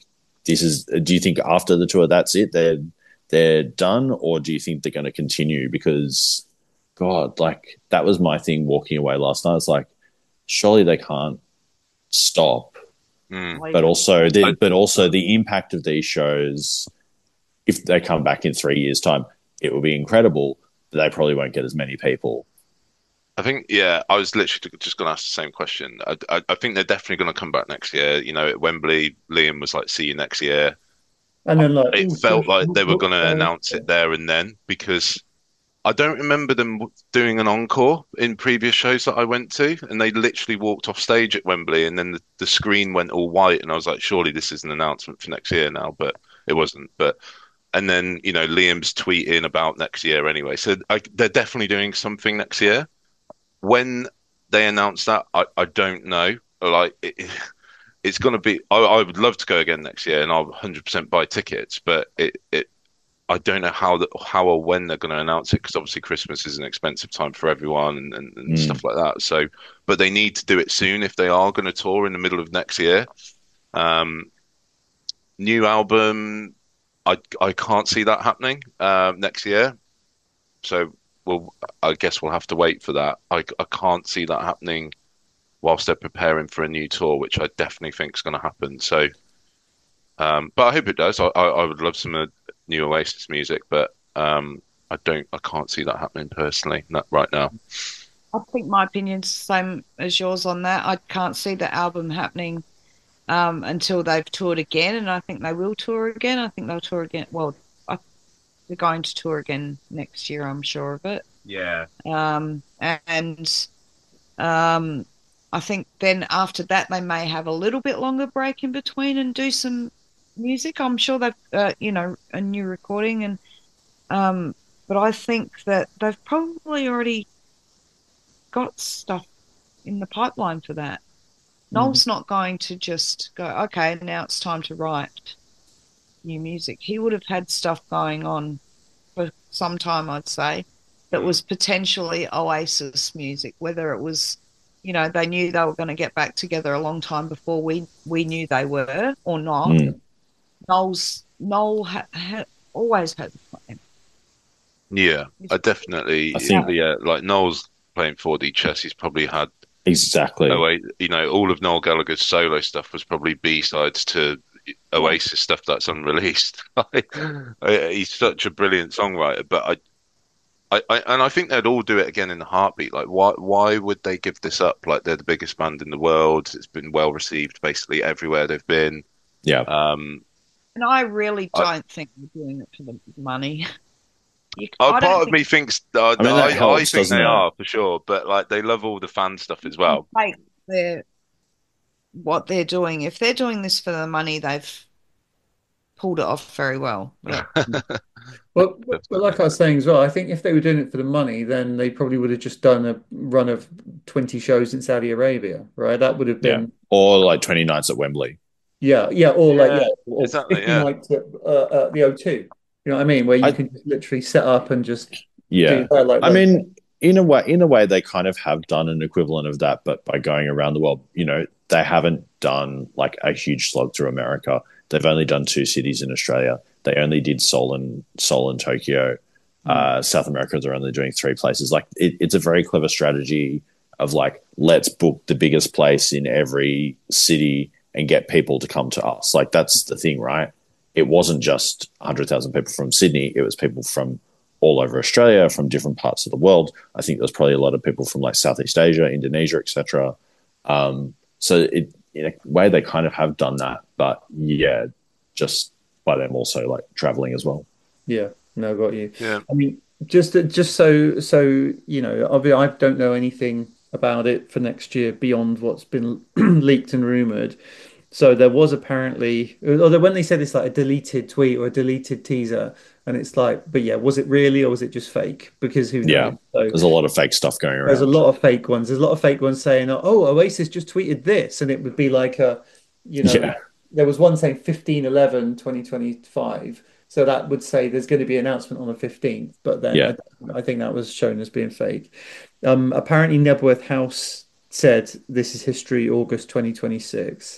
after the tour that's it? They're done, or do you think they're going to continue? Because God, like that was my thing walking away last night. It's like, surely they can't stop. But also the impact of these shows, if they come back in 3 years' time, it will be incredible, but they probably won't get as many people. I think, I was literally just going to ask the same question. I think they're definitely going to come back next year. At Wembley, Liam was like, "See you next year." And then it felt like they were going to announce it there and then, because I don't remember them doing an encore in previous shows that I went to, and they literally walked off stage at Wembley, and then the screen went all white, and I was like, surely this is an announcement for next year now, but it wasn't. And then Liam's tweeting about next year anyway, so they're definitely doing something next year. When they announce that, I don't know. Like it's going to be. I would love to go again next year, and I'll 100% buy tickets, but I don't know how or when they're going to announce it, because obviously Christmas is an expensive time for everyone and stuff like that. So, but they need to do it soon if they are going to tour in the middle of next year. New album, I can't see that happening next year. So, I guess we'll have to wait for that. I can't see that happening whilst they're preparing for a new tour, which I definitely think is going to happen. So, but I hope it does. I would love some new Oasis music, but I can't see that happening personally, not right now. I think my opinion's the same as yours on that. I can't see the album happening until they've toured again, and I think they will tour again. I think they'll tour again. Well, they're going to tour again next year, I'm sure of it. Yeah. I think then after that they may have a little bit longer break in between and do some music. I'm sure they've a new recording, and but I think that they've probably already got stuff in the pipeline for that. Noel's not going to just go, okay, now it's time to write new music. He would have had stuff going on for some time, I'd say, that was potentially Oasis music, whether it was, you know, they knew they were going to get back together a long time before we knew they were or not. Noel always had the plan. Yeah, I definitely. I think- like Noel's playing 4D chess. He's probably had Exactly. you know, all of Noel Gallagher's solo stuff was probably B-sides to Oasis stuff that's unreleased. He's such a brilliant songwriter, but I think they'd all do it again in a heartbeat. Like, why would they give this up? Like, they're the biggest band in the world. It's been well received basically everywhere they've been. Yeah. And I really don't think they're doing it for the money. Part of me thinks that I helps, think doesn't they it? are for sure, but like they love all the fan stuff as well. Like what they're doing. If they're doing this for the money, they've pulled it off very well. But Well, like I was saying as well, I think if they were doing it for the money, then they probably would have just done a run of 20 shows in Saudi Arabia, right? That would have been Or like 20 nights at Wembley. or exactly, 50 nights at the O2. You know what I mean? Where you can just literally set up and just do that. Like, I mean, in a way, they kind of have done an equivalent of that, but by going around the world. You know, they haven't done like a huge slog through America. They've only done 2 cities in Australia. They only did Seoul and Tokyo. South America, they're only doing 3 places. Like, it's a very clever strategy of like, let's book the biggest place in every city and get people to come to us. Like, that's the thing, right? It wasn't just 100,000 people from Sydney. It was people from all over Australia, from different parts of the world. I think there's probably a lot of people from like Southeast Asia, Indonesia, etc. So in a way, they kind of have done that, but yeah, just by them also like traveling as well. Yeah, no, got you. Yeah, I mean, just so you know, obviously, I don't know anything about it for next year beyond what's been leaked and rumored. So there was apparently, although when they said it's like a deleted tweet or a deleted teaser, and it's like, but yeah, was it really or was it just fake? Because who knows? Yeah, So there's a lot of fake stuff going around. there's a lot of fake ones. There's a lot of fake ones saying, "Oh, Oasis just tweeted this," and it would be like a, you know, Yeah. there was one saying 15/11/2025. So that would say there's going to be an announcement on the 15th, but then Yeah. I think that was shown as being fake. Apparently, Nebworth House said this is history, August 2026.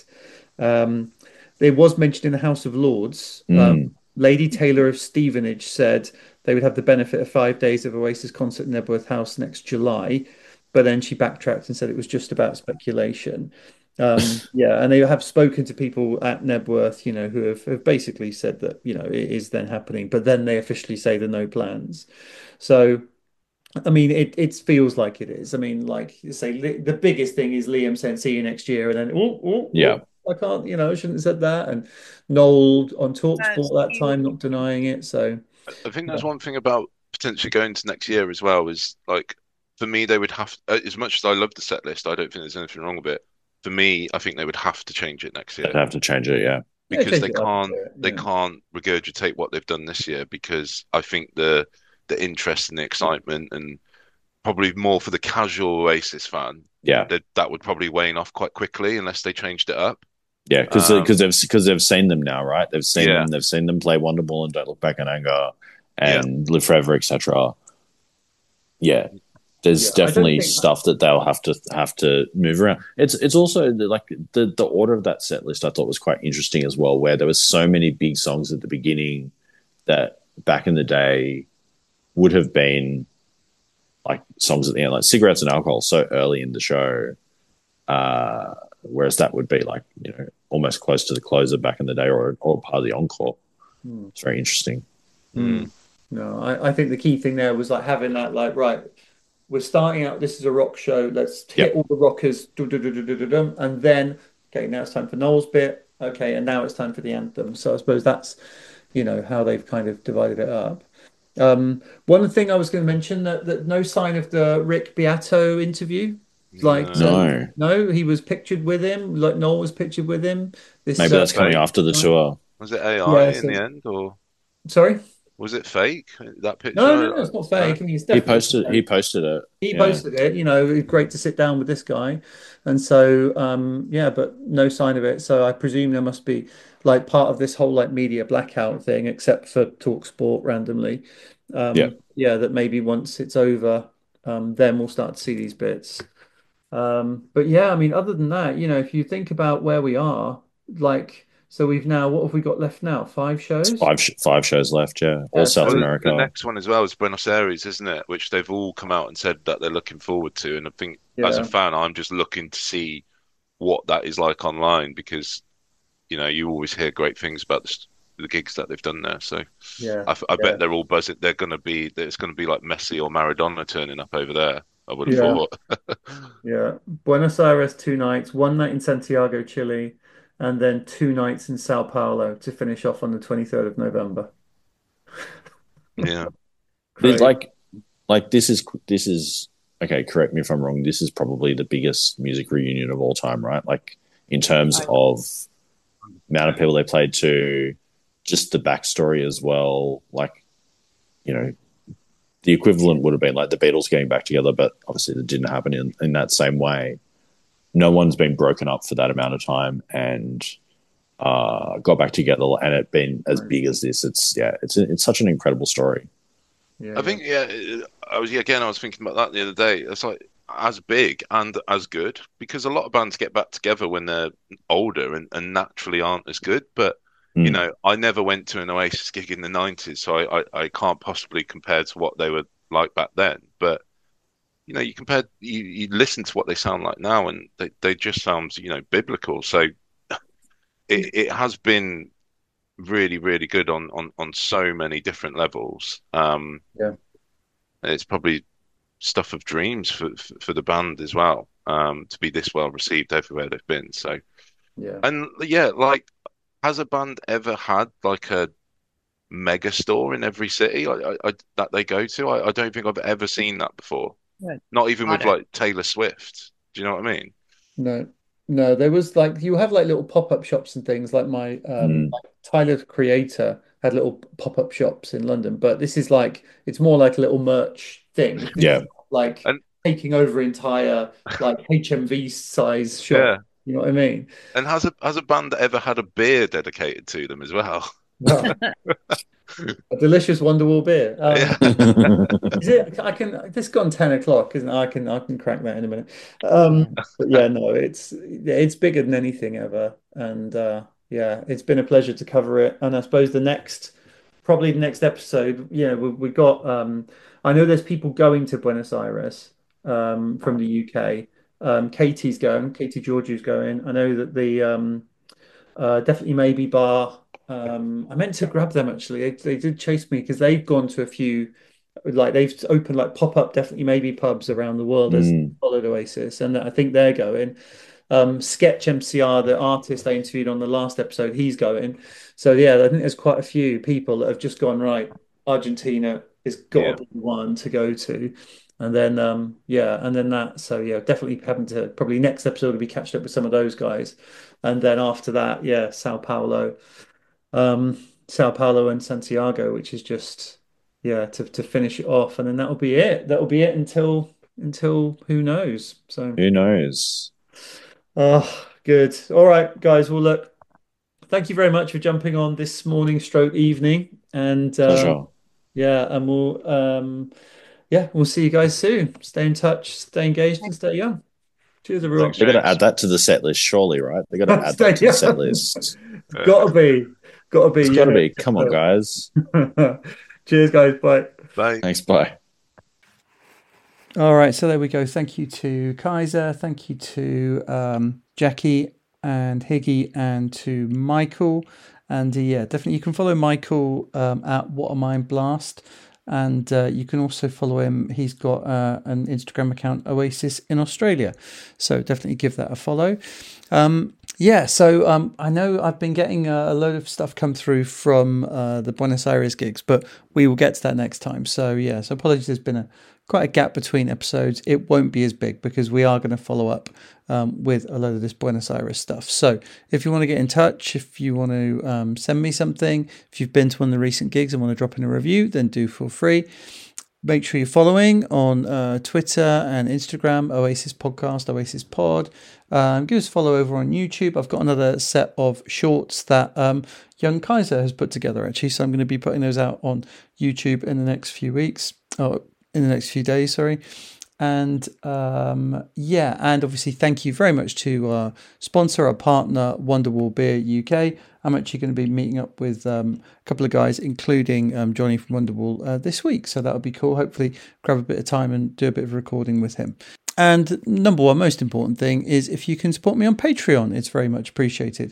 It was mentioned in the House of Lords. Lady Taylor of Stevenage said they would have the benefit of 5 days of Oasis concert in Nebworth House next July, but then she backtracked and said it was just about speculation. Yeah, and they have spoken to people at Nebworth, you know, who have basically said that, you know, it is then happening, but then they officially say there are no plans. So, I mean, it feels like it is. I mean, like you say, the biggest thing is Liam saying see you next year, and then I can't, you know, I shouldn't have said that. And Noel on TalkSport that time not denying it. So I think there's one thing about potentially going to next year as well is like, for me, they would have, as much as I love the set list, I don't think there's anything wrong with it. For me, I think they would have to change it next year. They'd have to change it, yeah. Because they can't regurgitate what they've done this year, because I think the interest and the excitement, and probably more for the casual Oasis fan, that would probably wane off quite quickly unless they changed it up. Yeah, because they've seen them now, right? They've seen them play Wonderwall and Don't Look Back in Anger and Live Forever, etc. Yeah, there's definitely stuff that they'll have to move around. It's also like the order of that set list I thought was quite interesting as well, where there was so many big songs at the beginning that back in the day would have been like songs at the end, like Cigarettes and Alcohol, so early in the show. Whereas that would be like, you know, almost close to the closer back in the day, or part of the encore. It's very interesting. No, I think the key thing there was like having that, like, right, we're starting out, this is a rock show, let's hit all the rockers, and then, okay, now it's time for Noel's bit, okay, and now it's time for the anthem. So I suppose that's, you know, how they've kind of divided it up. One thing I was going to mention, that no sign of the Rick Beato interview. Like no, he was pictured with him. Like Noel was pictured with him. Maybe that's coming after the tour. Was it AI in the end, or sorry? Was it fake? That picture? No, it's not fake. I mean, it's definitely he posted it. He posted it. You know, it was great to sit down with this guy, and so but no sign of it. So I presume there must be like part of this whole like media blackout thing, except for TalkSport randomly. that maybe once it's over, then we'll start to see these bits. But yeah, I mean, other than that, if you think about where we are, so what have we got left now? 5 shows? Five shows left, yeah. All South America. The next one as well is Buenos Aires, isn't it? Which they've all come out and said that they're looking forward to. And I think as a fan, I'm just looking to see what that is like online because, you always hear great things about the gigs that they've done there. So I bet they're all buzzing. It's going to be like Messi or Maradona turning up over there. I would have thought. Yeah. Buenos Aires 2 nights, 1 night in Santiago, Chile, and then 2 nights in Sao Paulo to finish off on the 23rd of November. Yeah. This is okay, correct me if I'm wrong. This is probably the biggest music reunion of all time, right? Like in terms of amount of people they played to, just the backstory as well. Like, the equivalent would have been like the Beatles getting back together, but obviously it didn't happen in that same way. No one's been broken up for that amount of time and got back together, and it been as big as this. It's such an incredible story. Yeah. I think I was thinking about that the other day. It's like as big and as good because a lot of bands get back together when they're older and naturally aren't as good. But I never went to an Oasis gig in the 90s, so I can't possibly compare to what they were like back then. But you listen to what they sound like now, and they just sound biblical. So it has been really, really good on so many different levels. It's probably stuff of dreams for the band as well, to be this well received everywhere they've been. So has a band ever had like a mega store in every city that they go to? I don't think I've ever seen that before. Not even with like Taylor Swift. Do you know what I mean? No, there was you have like little pop-up shops and things like like Tyler the Creator had little pop-up shops in London, but this is it's more like a little merch thing. And taking over entire HMV size shop. Yeah. You know what I mean? And has a band ever had a beer dedicated to them as well? A delicious Wonderwall beer. Is it? This gone 10 o'clock, isn't it? I can crack that in a minute. But yeah, no, it's bigger than anything ever, and it's been a pleasure to cover it. And I suppose the next episode, we got. I know there's people going to Buenos Aires from the UK. Katie's going. Katie Georgiou's going. I know that the Definitely Maybe Bar. I meant to grab them actually. They did chase me because they've gone to a few, they've opened pop-up Definitely Maybe pubs around the world as followed Oasis, and I think they're going. Sketch MCR, the artist I interviewed on the last episode, he's going. So I think there's quite a few people that have just gone right. Argentina has got to be one to go to. And then definitely having to probably next episode will be catching up with some of those guys, and then after that, Sao Paulo and Santiago, which is just to finish it off, and then that'll be it. That'll be it until who knows? So who knows? Oh, good. All right, guys. Well, look, thank you very much for jumping on this morning / evening, and pleasure. And we'll see you guys soon. Stay in touch, stay engaged, and stay young. Cheers, everyone. They're going to add that to the set list, surely, right? They're going to add that to the set list. Gotta be. It's gotta be. Come on, guys. Cheers, guys. Bye. Bye. Thanks. Bye. All right. So there we go. Thank you to Kaiser. Thank you to Jackie and Higgy and to Michael. And definitely you can follow Michael at What a Mind Blast. And you can also follow him. He's got an Instagram account, Oasis in Australia. So definitely give that a follow. So I know I've been getting a load of stuff come through from the Buenos Aires gigs, but we will get to that next time. So so apologies, there's been quite a gap between episodes. It won't be as big because we are going to follow up with a load of this Buenos Aires stuff. So if you want to get in touch, if you want to send me something, if you've been to one of the recent gigs and want to drop in a review, then do feel free. Make sure you're following on Twitter and Instagram, Oasis Podcast, Oasis Pod. Give us a follow over on YouTube. I've got another set of shorts that Young Kaiser has put together, actually. So I'm going to be putting those out on YouTube in the next few weeks. in the next few days, sorry. And and obviously thank you very much to our sponsor, our partner, Wonderwall Beer UK. I'm actually going to be meeting up with a couple of guys, including Johnny from Wonderwall this week. So that'll be cool. Hopefully grab a bit of time and do a bit of recording with him. And number one, most important thing is if you can support me on Patreon, it's very much appreciated.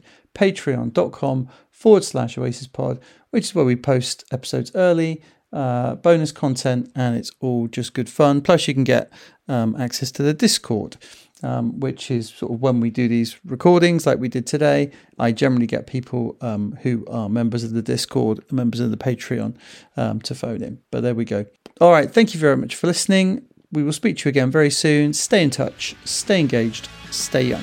Patreon.com/OasisPod, which is where we post episodes early, bonus content, and it's all just good fun. Plus you can get access to the Discord, which is sort of when we do these recordings like we did today. I generally get people who are members of the Discord, members of the Patreon, to phone in. But there we go. All right, thank you very much for listening. We will speak to you again very soon. Stay in touch, stay engaged, stay young.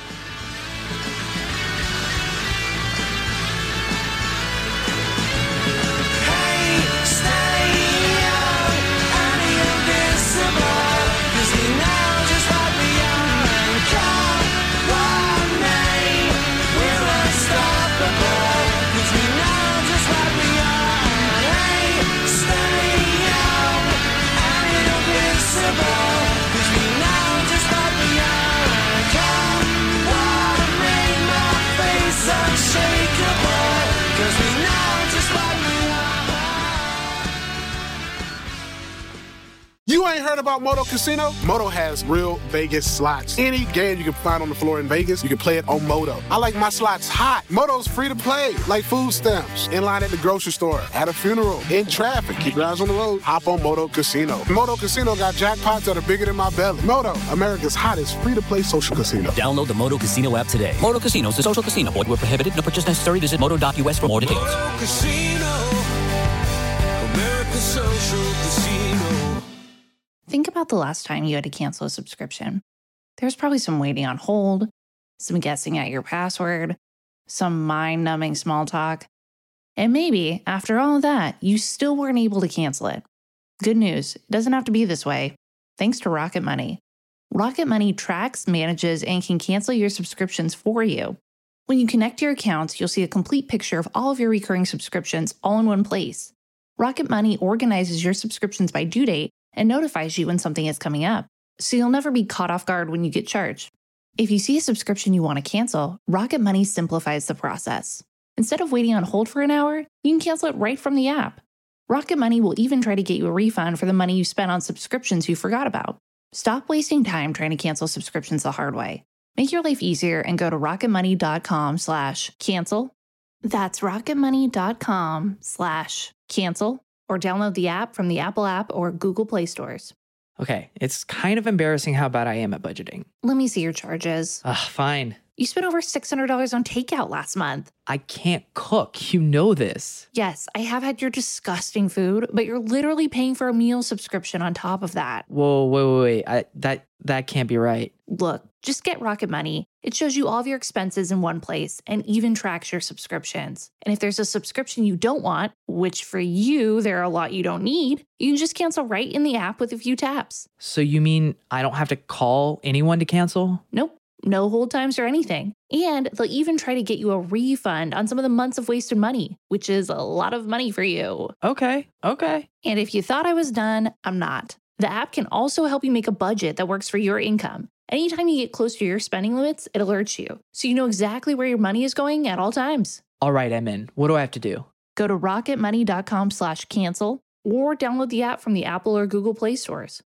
You ain't heard about Moto Casino? Moto has real Vegas slots. Any game you can find on the floor in Vegas, you can play it on Moto. I like my slots hot. Moto's free to play, like food stamps. In line at the grocery store, at a funeral, in traffic. Keep your eyes on the road. Hop on Moto Casino. Moto Casino got jackpots that are bigger than my belly. Moto, America's hottest free-to-play social casino. Download the Moto Casino app today. Moto Casino is a social casino. Void where prohibited. No purchase necessary. Visit moto.us for more details. Moto Casino, America's social casino. Think about the last time you had to cancel a subscription. There's probably some waiting on hold, some guessing at your password, some mind-numbing small talk. And maybe, after all of that, you still weren't able to cancel it. Good news, it doesn't have to be this way. Thanks to Rocket Money. Rocket Money tracks, manages, and can cancel your subscriptions for you. When you connect your accounts, you'll see a complete picture of all of your recurring subscriptions all in one place. Rocket Money organizes your subscriptions by due date and notifies you when something is coming up, so you'll never be caught off guard when you get charged. If you see a subscription you want to cancel, Rocket Money simplifies the process. Instead of waiting on hold for an hour, you can cancel it right from the app. Rocket Money will even try to get you a refund for the money you spent on subscriptions you forgot about. Stop wasting time trying to cancel subscriptions the hard way. Make your life easier and go to rocketmoney.com/cancel. That's rocketmoney.com/cancel. Or download the app from the Apple app or Google Play stores. Okay, it's kind of embarrassing how bad I am at budgeting. Let me see your charges. Fine. You spent over $600 on takeout last month. I can't cook. You know this. Yes, I have had your disgusting food, but you're literally paying for a meal subscription on top of that. Whoa, wait. That can't be right. Look, just get Rocket Money. It shows you all of your expenses in one place and even tracks your subscriptions. And if there's a subscription you don't want, which for you, there are a lot you don't need, you can just cancel right in the app with a few taps. So you mean I don't have to call anyone to cancel? Nope. No hold times or anything. And they'll even try to get you a refund on some of the months of wasted money, which is a lot of money for you. Okay. And if you thought I was done, I'm not. The app can also help you make a budget that works for your income. Anytime you get close to your spending limits, it alerts you, so you know exactly where your money is going at all times. All right, I'm in. What do I have to do? Go to rocketmoney.com/cancel or download the app from the Apple or Google Play stores.